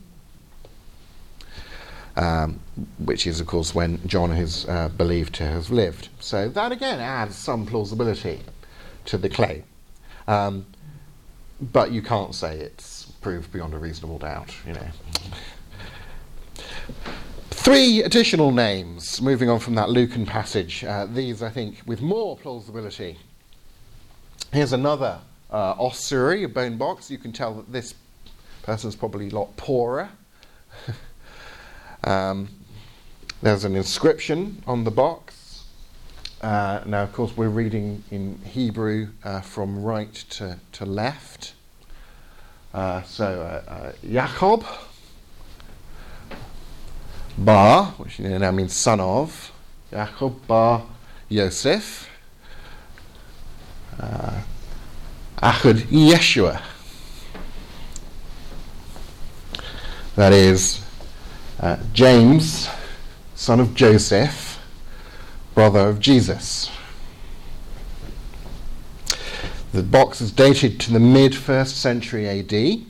Which is, of course, when John is believed to have lived. So that again adds some plausibility to the claim. But you can't say it's proved beyond a reasonable doubt, you know. 3 additional names, moving on from that Lucan passage. These, I think, with more plausibility. Here's another ossuary, a bone box. You can tell that this person's probably a lot poorer. There's an inscription on the box. Now, of course, we're reading in Hebrew from right to left. Jacob Bar, which now means son of, Jacob Bar Yosef, Achad Yeshua. That is James, son of Joseph, brother of Jesus. The box is dated to the mid-1st century AD.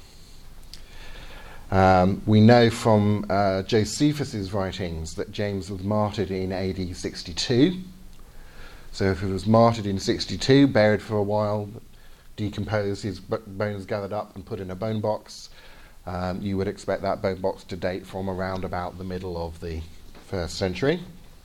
We know from Josephus's writings that James was martyred in AD 62. So if he was martyred in 62, buried for a while, decomposed, his bones gathered up and put in a bone box, you would expect that bone box to date from around about the middle of the 1st century.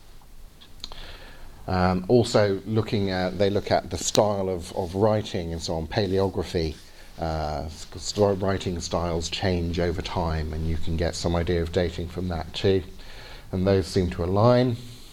Also, they look at the style of writing and so on, paleography. Writing styles change over time, and you can get some idea of dating from that too. And those seem to align.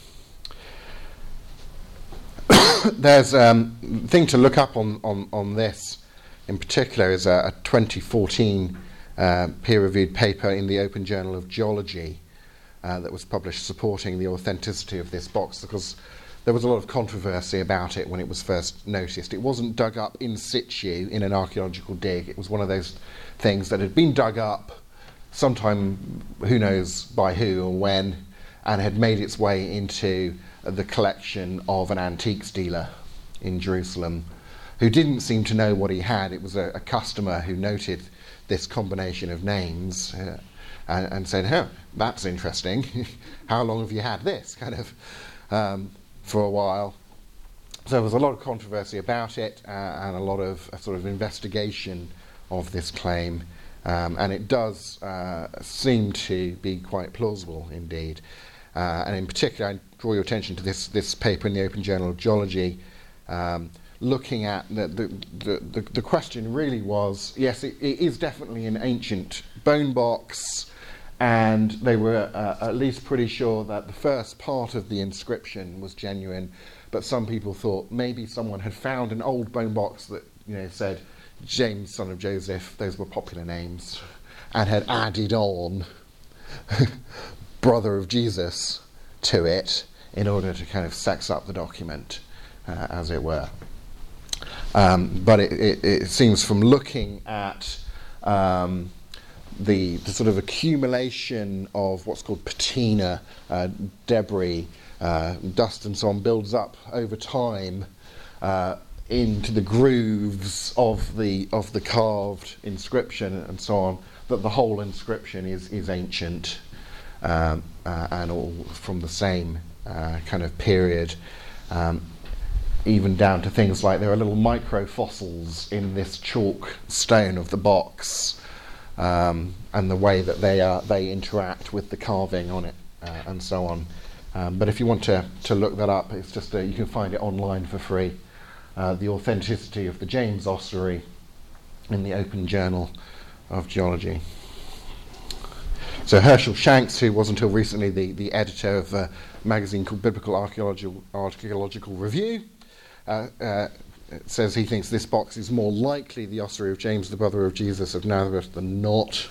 There's a thing to look up on this in particular is a 2014 peer-reviewed paper in the Open Journal of Geology that was published supporting the authenticity of this box, because there was a lot of controversy about it when it was first noticed. It wasn't dug up in situ in an archaeological dig. It was one of those things that had been dug up sometime, who knows by who or when, and had made its way into the collection of an antiques dealer in Jerusalem who didn't seem to know what he had. It was a customer who noted this combination of names and said, "Oh, that's interesting. How long have you had this?" kind of for a while. So there was a lot of controversy about it and a lot of sort of investigation of this claim, and it does seem to be quite plausible indeed. And in particular, I draw your attention to this paper in the Open Journal of Geology, looking at the question really was, yes, it is definitely an ancient bone box, and they were at least pretty sure that the first part of the inscription was genuine, but some people thought maybe someone had found an old bone box that said James, son of Joseph, those were popular names, and had added on brother of Jesus to it in order to kind of sex up the document, as it were. But it seems from looking at the sort of accumulation of what's called patina, debris, dust and so on, builds up over time into the grooves of the carved inscription and so on, that the whole inscription is ancient and all from the same kind of period, even down to things like there are little microfossils in this chalk stone of the box, and the way that they interact with the carving on it, and so on. But if you want to look that up, it's just you can find it online for free. The authenticity of the James ossuary in the Open Journal of Geology. So Herschel Shanks, who was until recently the editor of a magazine called Biblical Archaeological Review, says he thinks this box is more likely the ossuary of James, the brother of Jesus of Nazareth, than not.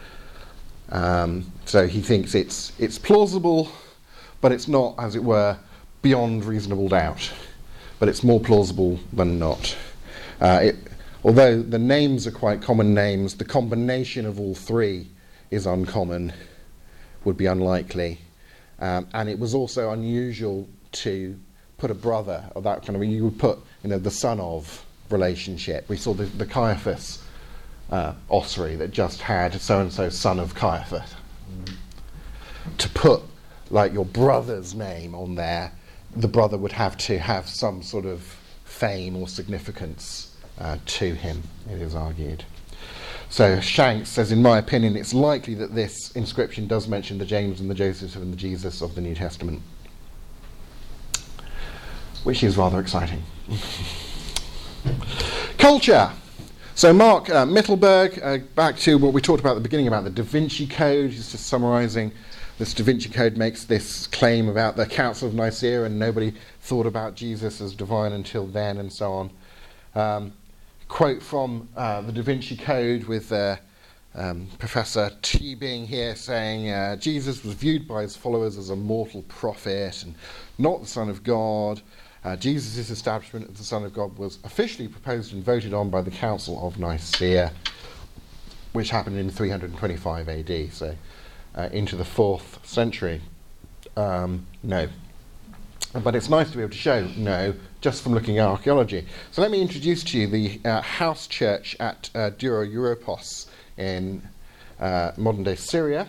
So he thinks it's plausible, but it's not, as it were, beyond reasonable doubt. But it's more plausible than not. Although the names are quite common names, the combination of all three is uncommon, would be unlikely. And it was also unusual to put a brother, or that kind of, you would put, the son of relationship. We saw the Caiaphas ossuary that just had so-and-so son of Caiaphas. To put, like, your brother's name on there, the brother would have to have some sort of fame or significance to him, it is argued. So Shanks says, in my opinion, it's likely that this inscription does mention the James and the Joseph and the Jesus of the New Testament, which is rather exciting. Culture. So Mark Mittelberg, back to what we talked about at the beginning about the Da Vinci Code. He's just summarising. This Da Vinci Code makes this claim about the Council of Nicaea, and nobody thought about Jesus as divine until then, and so on. Quote from the Da Vinci Code with Professor Tübing here saying, Jesus was viewed by his followers as a mortal prophet and not the Son of God. Jesus' establishment as the Son of God was officially proposed and voted on by the Council of Nicaea, which happened in 325 AD, so into the 4th century. No. But it's nice to be able to show no, just from looking at archaeology. So let me introduce to you the house church at Dura Europos in modern-day Syria.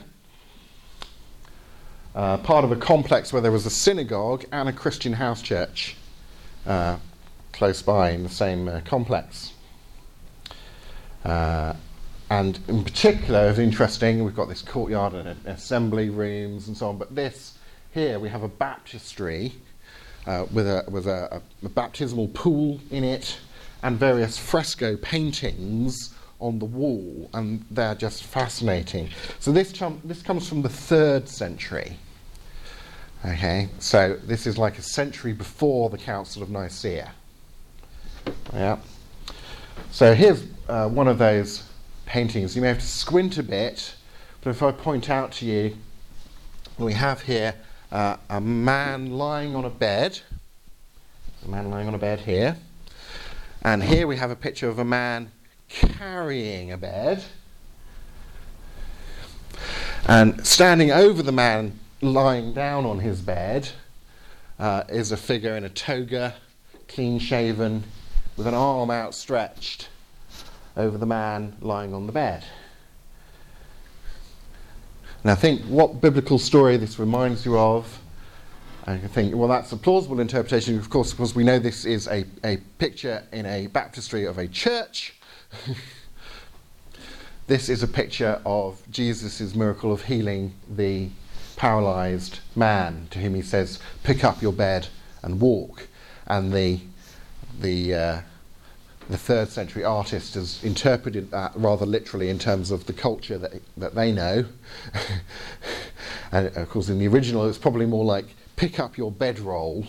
Part of a complex where there was a synagogue and a Christian house church close by in the same complex. And in particular, it's interesting, we've got this courtyard and assembly rooms and so on, but this here we have a baptistry with a baptismal pool in it and various fresco paintings on the wall, and they're just fascinating. So this comes from the 3rd century. Okay, so this is like a century before the Council of Nicaea. Yeah. So here's one of those paintings. You may have to squint a bit, but if I point out to you, we have here a man lying on a bed. A man lying on a bed here. And here we have a picture of a man carrying a bed. And standing over the man lying down on his bed is a figure in a toga, clean shaven, with an arm outstretched over the man lying on the bed. And I think what biblical story this reminds you of, I think, well, that's a plausible interpretation, of course, because we know this is a picture in a baptistry of a church. This is a picture of Jesus' miracle of healing the paralysed man, to whom he says, pick up your bed and walk. And the 3rd century artist has interpreted that rather literally in terms of the culture that they know. And of course in the original it's probably more like pick up your bedroll,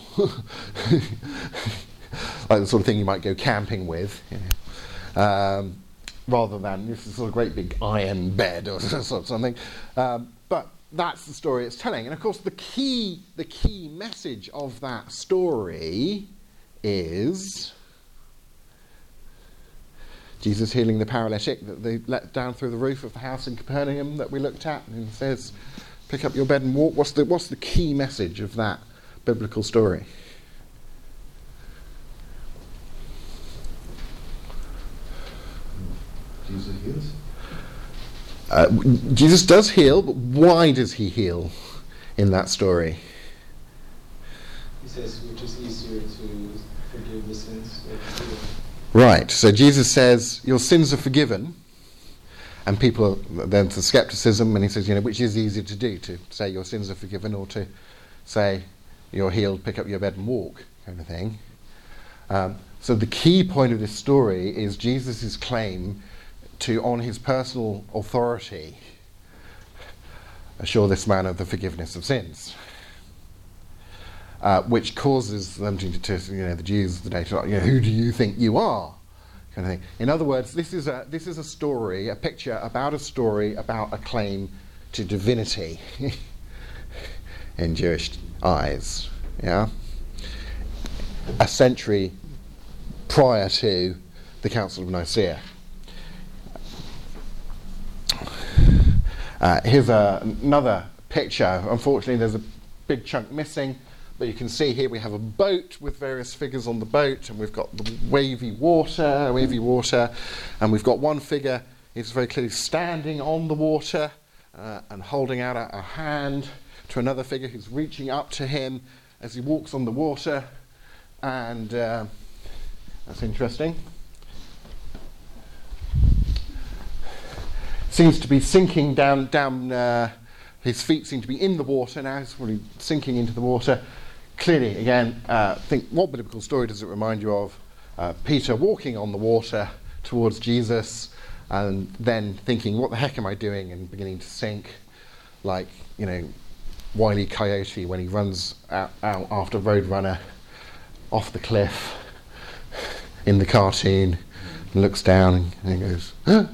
like the sort of thing you might go camping with, you know. Rather than this is sort of great big iron bed or something. But that's the story it's telling. And of course the key message of that story is Jesus healing the paralytic that they let down through the roof of the house in Capernaum that we looked at, and he says, pick up your bed and walk. What's the key message of that biblical story? Jesus heals? Jesus does heal, but why does he heal in that story? He says, which is easier to forgive the sins or to heal. Right, so Jesus says, your sins are forgiven, and people are then to skepticism, and he says, which is easier to do, to say your sins are forgiven or to say you're healed, pick up your bed and walk, kind of thing. So the key point of this story is Jesus' claim to, on his personal authority, assure this man of the forgiveness of sins. Which causes them to the Jews of the day to, who do you think you are? Kind of thing. In other words, this is a story, a picture about a claim to divinity in Jewish eyes. Yeah, a century prior to the Council of Nicaea. Here's another picture. Unfortunately, there's a big chunk missing. But you can see here we have a boat with various figures on the boat, and we've got the wavy water, and we've got one figure is very clearly standing on the water and holding out a hand to another figure who's reaching up to him as he walks on the water, and that's interesting. Seems to be sinking down. His feet seem to be in the water now. He's probably sinking into the water. Clearly, again, think what biblical story does it remind you of? Peter walking on the water towards Jesus, and then thinking, what the heck am I doing, and beginning to sink, like, Wile E. Coyote when he runs out after Roadrunner off the cliff in the cartoon and looks down and he goes, "Huh?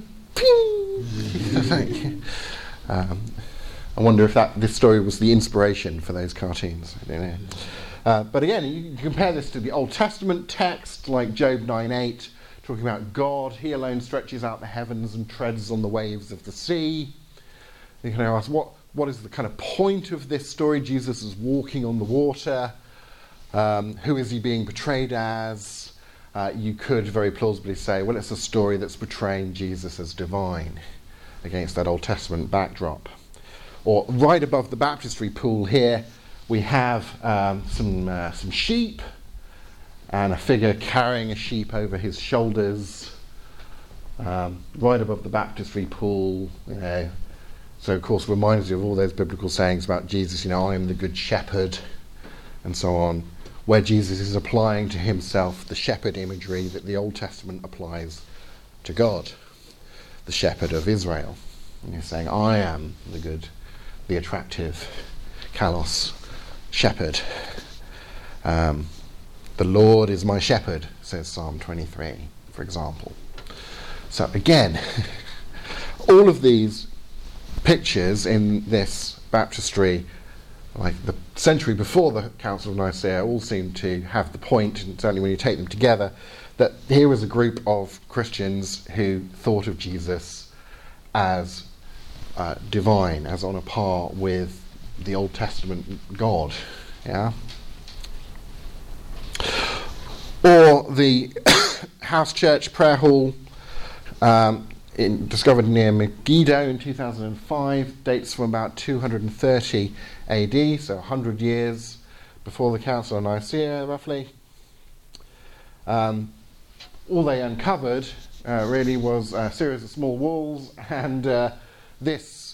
Ping!" I wonder if this story was the inspiration for those cartoons. I don't know. But again, you compare this to the Old Testament text, like Job 9:8, talking about God. He alone stretches out the heavens and treads on the waves of the sea. You can ask, what is the kind of point of this story? Jesus is walking on the water. Who is he being portrayed as? You could very plausibly say, well, it's a story that's portraying Jesus as divine against that Old Testament backdrop. Or right above the baptistry pool here, we have some sheep and a figure carrying a sheep over his shoulders. Right above the baptistry pool, So, of course, reminds you of all those biblical sayings about Jesus, I am the good shepherd, and so on, where Jesus is applying to himself the shepherd imagery that the Old Testament applies to God, the shepherd of Israel. And he's saying, I am the good, the attractive, kalos, shepherd. The Lord is my shepherd, says Psalm 23, for example. So, again, all of these pictures in this baptistry, like the century before the Council of Nicaea, all seem to have the point, and certainly when you take them together, that here was a group of Christians who thought of Jesus as divine, as on a par with the Old Testament God. Yeah. Or the house church prayer hall, discovered near Megiddo in 2005, dates from about 230 AD, so 100 years before the Council of Nicaea, roughly. All they uncovered really was a series of small walls and this,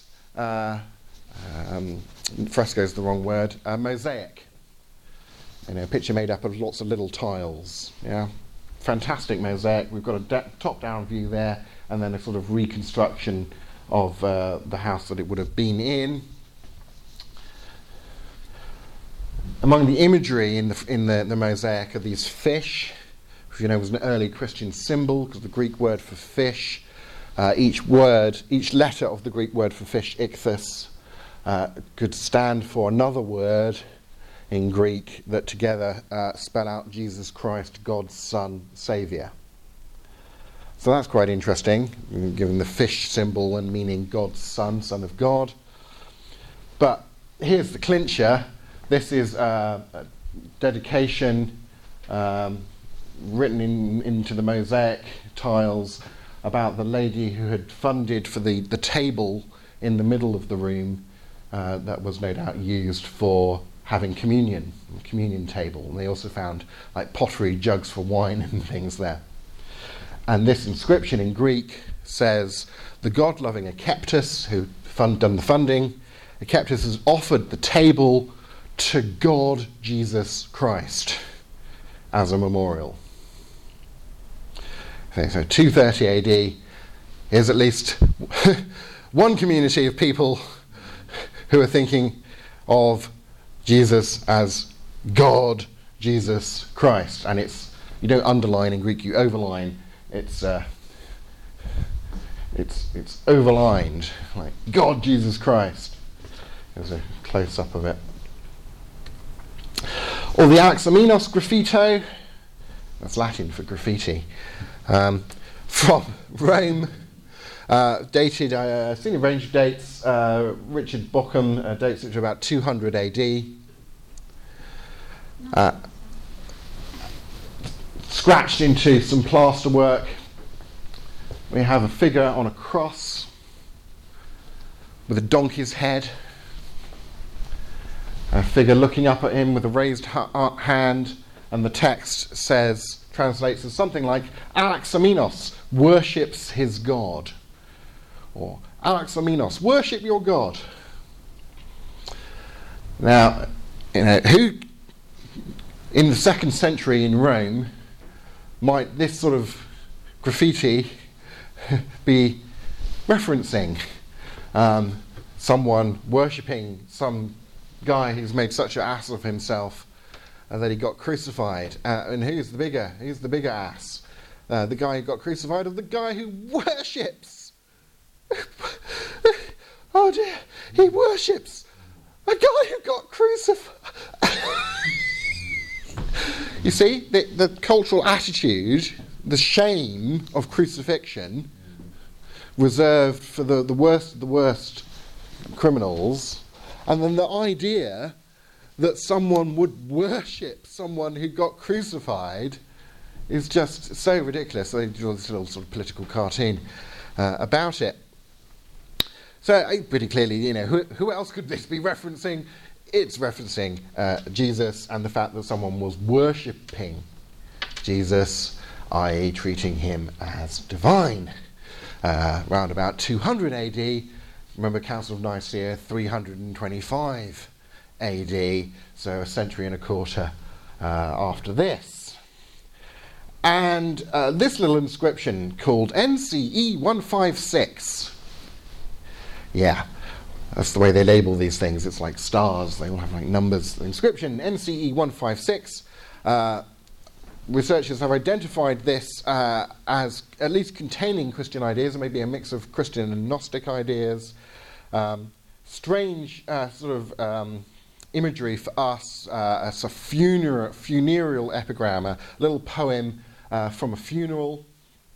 fresco is the wrong word, mosaic. A picture made up of lots of little tiles. Yeah, fantastic mosaic. We've got a top-down view there, and then a sort of reconstruction of the house that it would have been in. Among the imagery in the mosaic are these fish, which was an early Christian symbol, because the Greek word for fish, each letter of the Greek word for fish, ichthus, could stand for another word in Greek that together spell out Jesus Christ, God's Son, Saviour. So that's quite interesting, given the fish symbol and meaning God's Son, Son of God. But here's the clincher. This is a dedication written into the mosaic tiles about the lady who had funded for the table in the middle of the room that was no doubt used for having communion table. And they also found like pottery, jugs for wine and things there. And this inscription in Greek says, the God-loving Akeptus, who done the funding, Akeptus has offered the table to God Jesus Christ as a memorial. Okay, so 230 AD, here's at least one community of people who are thinking of Jesus as God Jesus Christ. And you don't underline in Greek, you overline. It's overlined, like God Jesus Christ. There's a close-up of it. Or the Alexamenos graffito, that's Latin for graffiti, from Rome, dated, seen a range of dates, Richard Bockham dates it to about 200 AD. Scratched into some plasterwork, we have a figure on a cross with a donkey's head, a figure looking up at him with a raised hand, and the text translates as something like, Alexamenos worships his God, or Alexamenos, worship your God. Now, who in the 2nd century in Rome might this sort of graffiti be referencing? Someone worshipping some guy who's made such an ass of himself that he got crucified. And who's the bigger ass? The guy who got crucified, or the guy who worships? Oh dear, he worships a guy who got crucified. You see, the cultural attitude, the shame of crucifixion, reserved for the worst of the worst criminals, and then the idea that someone would worship someone who got crucified is just so ridiculous. They draw this little sort of political cartoon about it. So pretty clearly, who else could this be referencing? It's referencing Jesus and the fact that someone was worshipping Jesus, i.e. treating him as divine. Around about 200 AD, remember Council of Nicaea, 325 AD, so a century and a quarter after this. And this little inscription called NCE 156. Yeah, that's the way they label these things. It's like stars. They all have like numbers. The inscription, NCE 156. Researchers have identified this as at least containing Christian ideas, or maybe a mix of Christian and Gnostic ideas. Strange sort of imagery for us as a funereal epigram, a little poem from a funeral.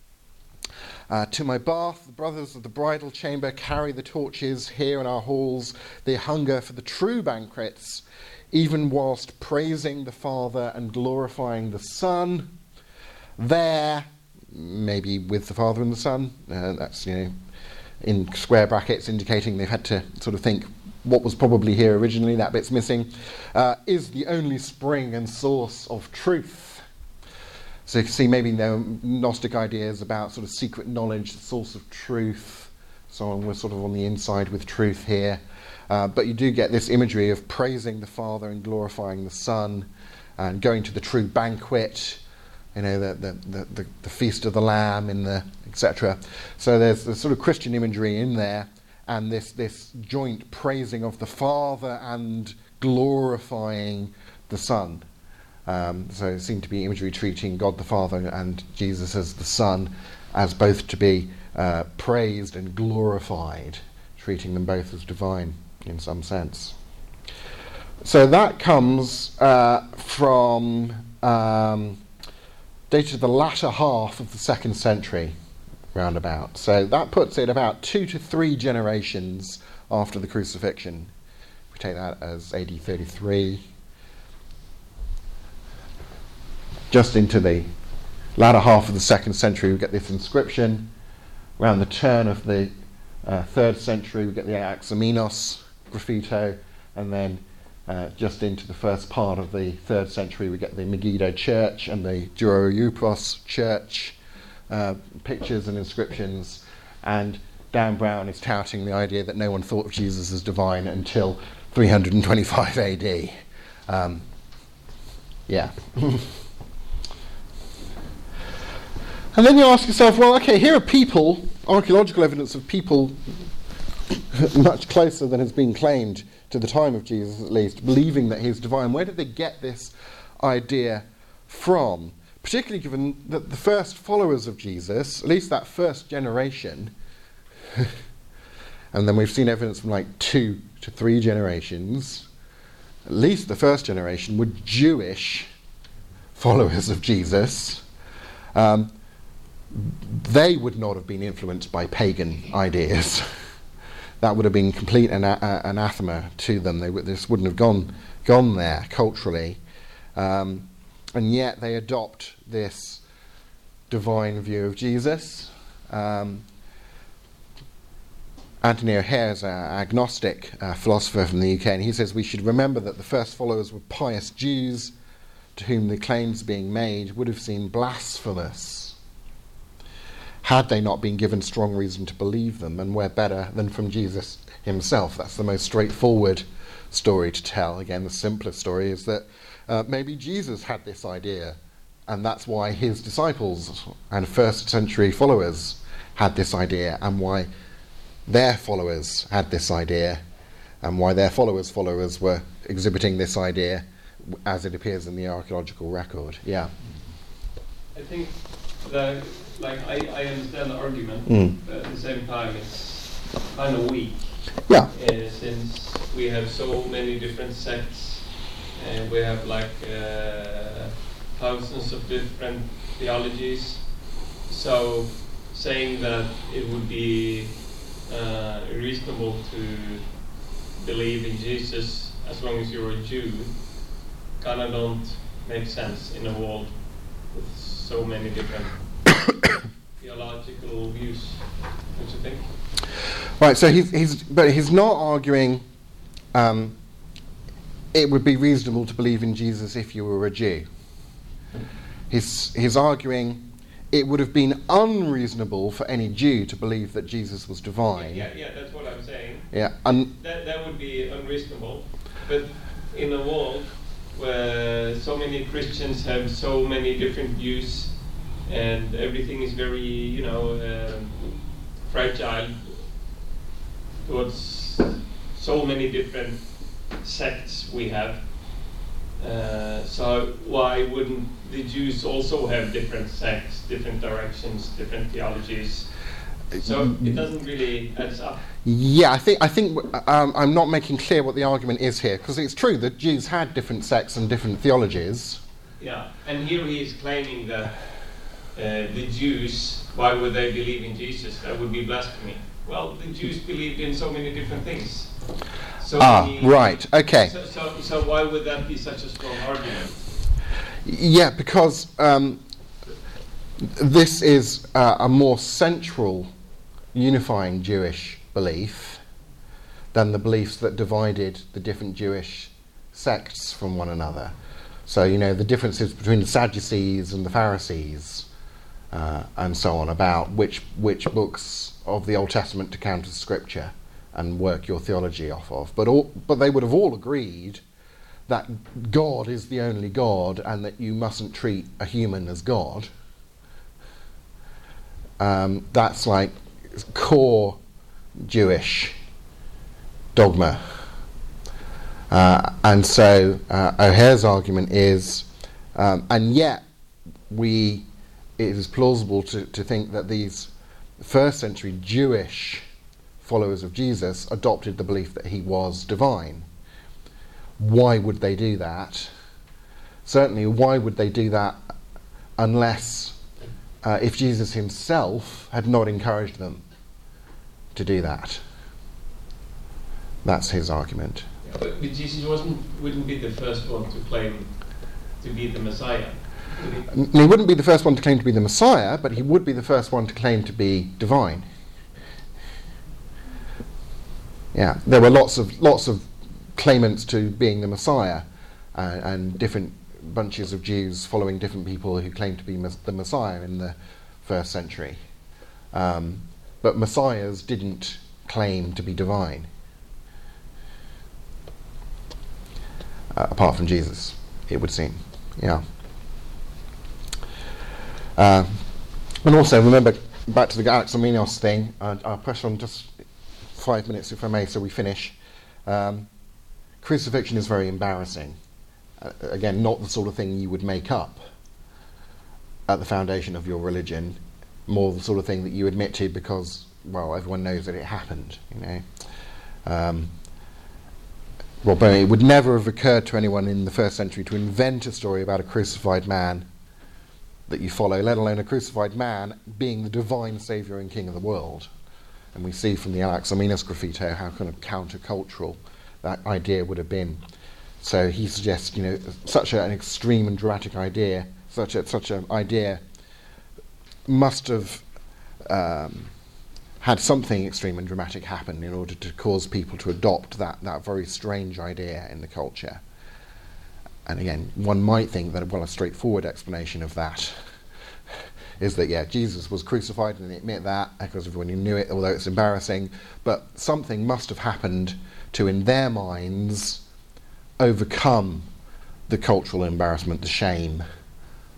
To my bath, the brothers of the bridal chamber carry the torches here in our halls. They hunger for the true banquets, even whilst praising the Father and glorifying the Son. There, maybe with the Father and the Son, that's, in square brackets indicating they've had to sort of think what was probably here originally, that bit's missing, is the only spring and source of truth. So you can see maybe there are Gnostic ideas about sort of secret knowledge, the source of truth. So we're sort of on the inside with truth here. But you do get this imagery of praising the Father and glorifying the Son, and going to the true banquet, the feast of the Lamb, etc. So there's the sort of Christian imagery in there, and this joint praising of the Father and glorifying the Son. So it seemed to be imagery treating God the Father and Jesus as the Son as both to be praised and glorified, treating them both as divine in some sense. So that comes from dated the latter half of the 2nd century, roundabout. So that puts it about 2 to 3 generations after the crucifixion. We take that as AD 33. Just into the latter half of the 2nd century, we get this inscription. Around the turn of the 3rd century, we get the Axomenos graffito, and then just into the first part of the 3rd century, we get the Megiddo Church and the Duro-Eupos Church pictures and inscriptions. And Dan Brown is touting the idea that no one thought of Jesus as divine until 325 AD. Yeah. And then you ask yourself, well, okay, here are people, archaeological evidence of people much closer than has been claimed to the time of Jesus at least, believing that he's divine. Where did they get this idea from? Particularly given that the first followers of Jesus, at least that first generation, and then we've seen evidence from like 2 to 3 generations, at least the first generation were Jewish followers of Jesus. They would not have been influenced by pagan ideas. That would have been complete anathema to them. This wouldn't have gone there culturally. And yet they adopt this divine view of Jesus. Anthony O'Hare is an agnostic philosopher from the UK, and he says we should remember that the first followers were pious Jews to whom the claims being made would have seemed blasphemous had they not been given strong reason to believe them, and where better than from Jesus himself. That's the most straightforward story to tell. Again, the simplest story is that maybe Jesus had this idea and that's why his disciples and first century followers had this idea, and why their followers had this idea, and why their followers' followers were exhibiting this idea as it appears in the archaeological record. Yeah. I think that, like, I understand the argument, but at the same time it's kind of weak. Yeah. Since we have so many different sects, and we have like thousands of different theologies. So saying that it would be reasonable to believe in Jesus as long as you're a Jew kind of don't make sense in a world with so many different theological views. Don't you think? Right. So he's not arguing. It would be reasonable to believe in Jesus if you were a Jew. He's arguing it would have been unreasonable for any Jew to believe that Jesus was divine. Yeah, that's what I'm saying. Yeah, that would be unreasonable. But in a world where so many Christians have so many different views and everything is very, fragile towards so many different sects we have. So why wouldn't the Jews also have different sects, different directions, different theologies? So it doesn't really add up. Yeah, I think I'm not making clear what the argument is here, because it's true that Jews had different sects and different theologies. Yeah, and here he is claiming that the Jews, why would they believe in Jesus? That would be blasphemy. Well, the Jews believed in so many different things. Right, okay. So why would that be such a strong argument? Yeah, because this is a more central, unifying Jewish belief than the beliefs that divided the different Jewish sects from one another. So, the differences between the Sadducees and the Pharisees, and so on, about which books of the Old Testament to count as Scripture and work your theology off of. But they would have all agreed that God is the only God and that you mustn't treat a human as God. That's like core Jewish dogma. And so O'Hare's argument is, and yet it is plausible to think that these first century Jewish followers of Jesus adopted the belief that he was divine. Why would they do that? Certainly, why would they do that unless if Jesus himself had not encouraged them to do that? That's his argument. Yeah, but Jesus wouldn't be the first one to claim to be the Messiah. He wouldn't be the first one to claim to be the Messiah, but he would be the first one to claim to be divine. Yeah, there were lots of claimants to being the Messiah, and different bunches of Jews following different people who claimed to be the Messiah in the first century. But Messiahs didn't claim to be divine, apart from Jesus, it would seem. Yeah. And also, remember, back to the Alexamenos thing, I'll press on just 5 minutes, if I may, so we finish. Crucifixion is very embarrassing. Again, not the sort of thing you would make up at the foundation of your religion, more the sort of thing that you admit to because, well, everyone knows that it happened, Well, it would never have occurred to anyone in the first century to invent a story about a crucified man that you follow, let alone a crucified man being the divine saviour and king of the world. And we see from the Alexamenos Graffito how kind of countercultural that idea would have been. So he suggests, such an extreme and dramatic idea, such an idea must have had something extreme and dramatic happen in order to cause people to adopt that very strange idea in the culture. And again, one might think that, a straightforward explanation of that is that, Jesus was crucified, and they admit that because everyone knew it, although it's embarrassing, but something must have happened to, in their minds, overcome the cultural embarrassment, the shame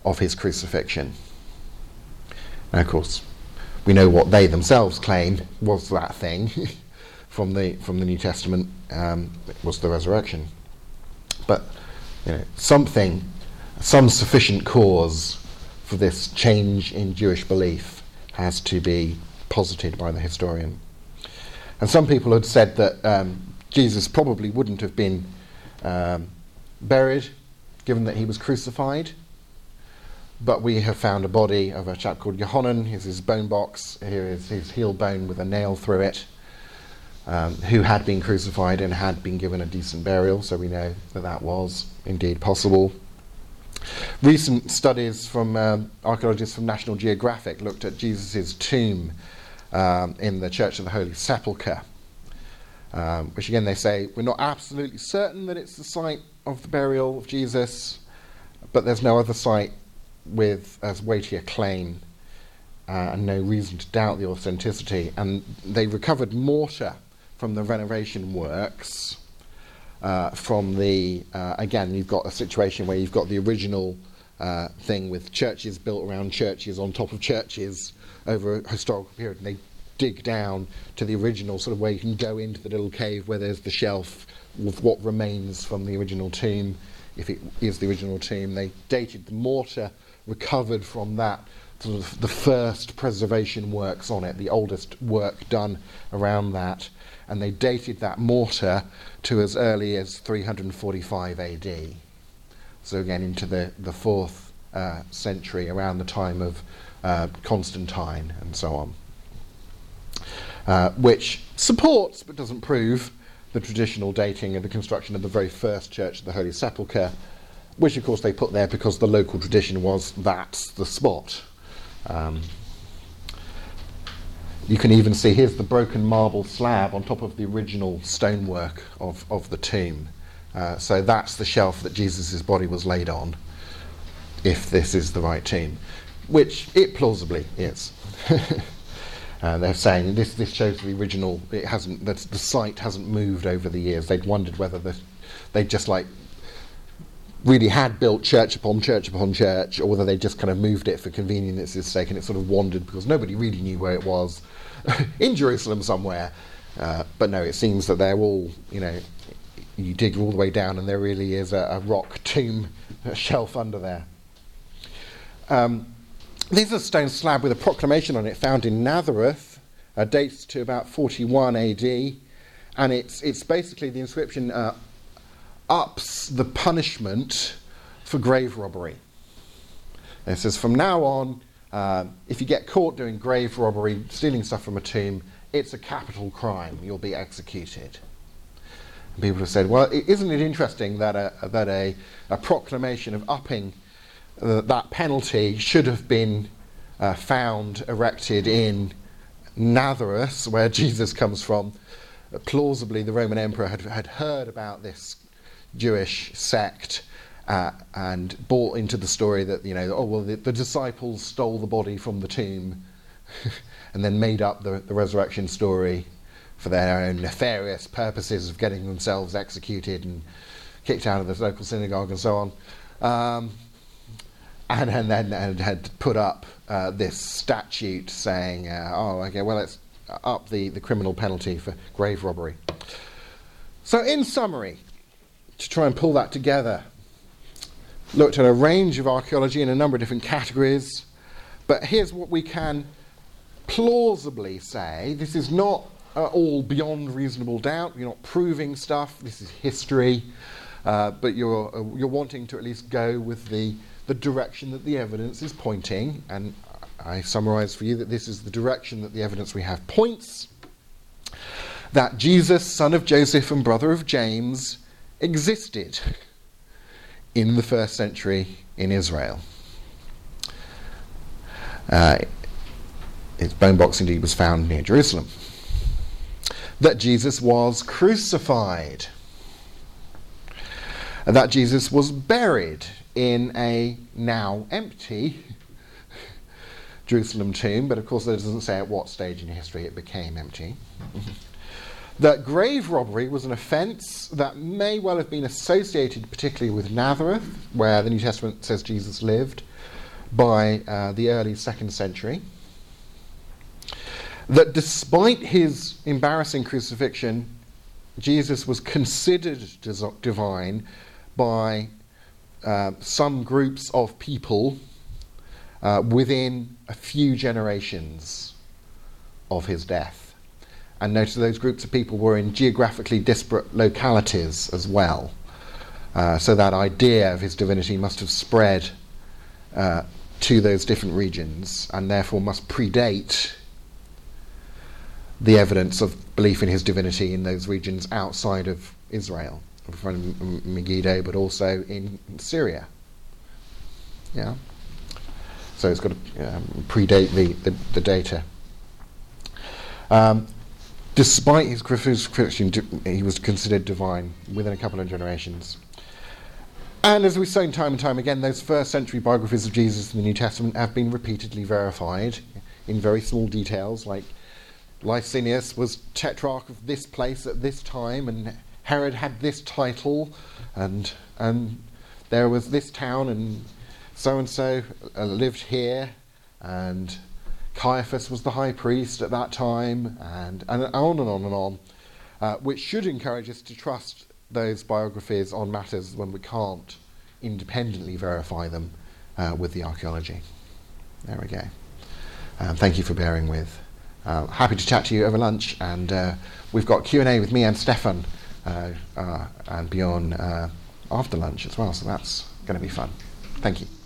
of his crucifixion. And of course, we know what they themselves claim was that thing from the New Testament, was the resurrection. But some sufficient cause for this change in Jewish belief has to be posited by the historian. And some people had said that Jesus probably wouldn't have been buried, given that he was crucified. But we have found a body of a chap called Yohanan. Here's his bone box. Here is his heel bone with a nail through it, who had been crucified and had been given a decent burial. So we know that that was indeed possible. Recent studies from archaeologists from National Geographic looked at Jesus' tomb in the Church of the Holy Sepulchre, which again they say, we're not absolutely certain that it's the site of the burial of Jesus, but there's no other site with as weighty a claim and no reason to doubt the authenticity. And they recovered mortar from the renovation works. From the again, you've got a situation where you've got the original thing with churches built around churches on top of churches over a historical period, and they dig down to the original sort of where you can go into the little cave where there's the shelf with what remains from the original tomb, if it is the original tomb. They dated the mortar recovered from that, sort of the first preservation works on it, the oldest work done around that, and they dated that mortar to as early as 345 AD. So again into the 4th century, around the time of Constantine and so on. Which supports but doesn't prove the traditional dating of the construction of the very first Church of the Holy Sepulchre, which of course they put there because the local tradition was that's the spot. You can even see, here's the broken marble slab on top of the original stonework of the tomb. So that's the shelf that Jesus' body was laid on, if this is the right tomb, which it plausibly is. They're saying this shows the original. It hasn't. The site hasn't moved over the years. They'd wondered whether they just really had built church upon church upon church, or whether they just kind of moved it for convenience's sake, and it sort of wandered because nobody really knew where it was in Jerusalem somewhere. But no, it seems that they're all, you dig all the way down and there really is a rock tomb, a shelf under there. This is a stone slab with a proclamation on it found in Nazareth, dates to about 41 AD, and it's basically the inscription ups the punishment for grave robbery. And it says, from now on, if you get caught doing grave robbery, stealing stuff from a tomb, it's a capital crime. You'll be executed. And people have said, well, isn't it interesting that a proclamation of upping that penalty should have been found erected in Nazareth, where Jesus comes from? Plausibly, the Roman emperor had heard about this Jewish sect and bought into the story that the disciples stole the body from the tomb and then made up the resurrection story for their own nefarious purposes of getting themselves executed and kicked out of the local synagogue and so on, and then had put up this statute saying let's up the criminal penalty for grave robbery. So in summary, to try and pull that together, looked at a range of archaeology in a number of different categories, but here's what we can plausibly say. This is not all beyond reasonable doubt. You're not proving stuff. This is history, but you're wanting to at least go with the direction that the evidence is pointing, and I summarise for you that this is the direction that the evidence we have points, that Jesus, son of Joseph and brother of James, existed in the 1st century in Israel. His bone box indeed was found near Jerusalem. That Jesus was crucified. And that Jesus was buried in a now empty Jerusalem tomb, but of course that doesn't say at what stage in history it became empty. That grave robbery was an offence that may well have been associated particularly with Nazareth, where the New Testament says Jesus lived, by the early 2nd century, that despite his embarrassing crucifixion, Jesus was considered divine by some groups of people within a few generations of his death. And notice those groups of people were in geographically disparate localities as well. So that idea of his divinity must have spread to those different regions, and therefore must predate the evidence of belief in his divinity in those regions outside of Israel, from Megiddo, but also in Syria. Yeah. So it's got to predate the data. Despite his crucifixion, he was considered divine within a couple of generations. And as we've seen time and time again, those 1st century biographies of Jesus in the New Testament have been repeatedly verified in very small details, like Licinius was tetrarch of this place at this time, and Herod had this title, and there was this town, and so lived here, and Caiaphas was the high priest at that time, and on and on and on, which should encourage us to trust those biographies on matters when we can't independently verify them with the archaeology. There we go. Thank you for bearing with. Happy to chat to you over lunch, and we've got Q&A with me and Stefan and Bjorn after lunch as well, so that's going to be fun. Thank you.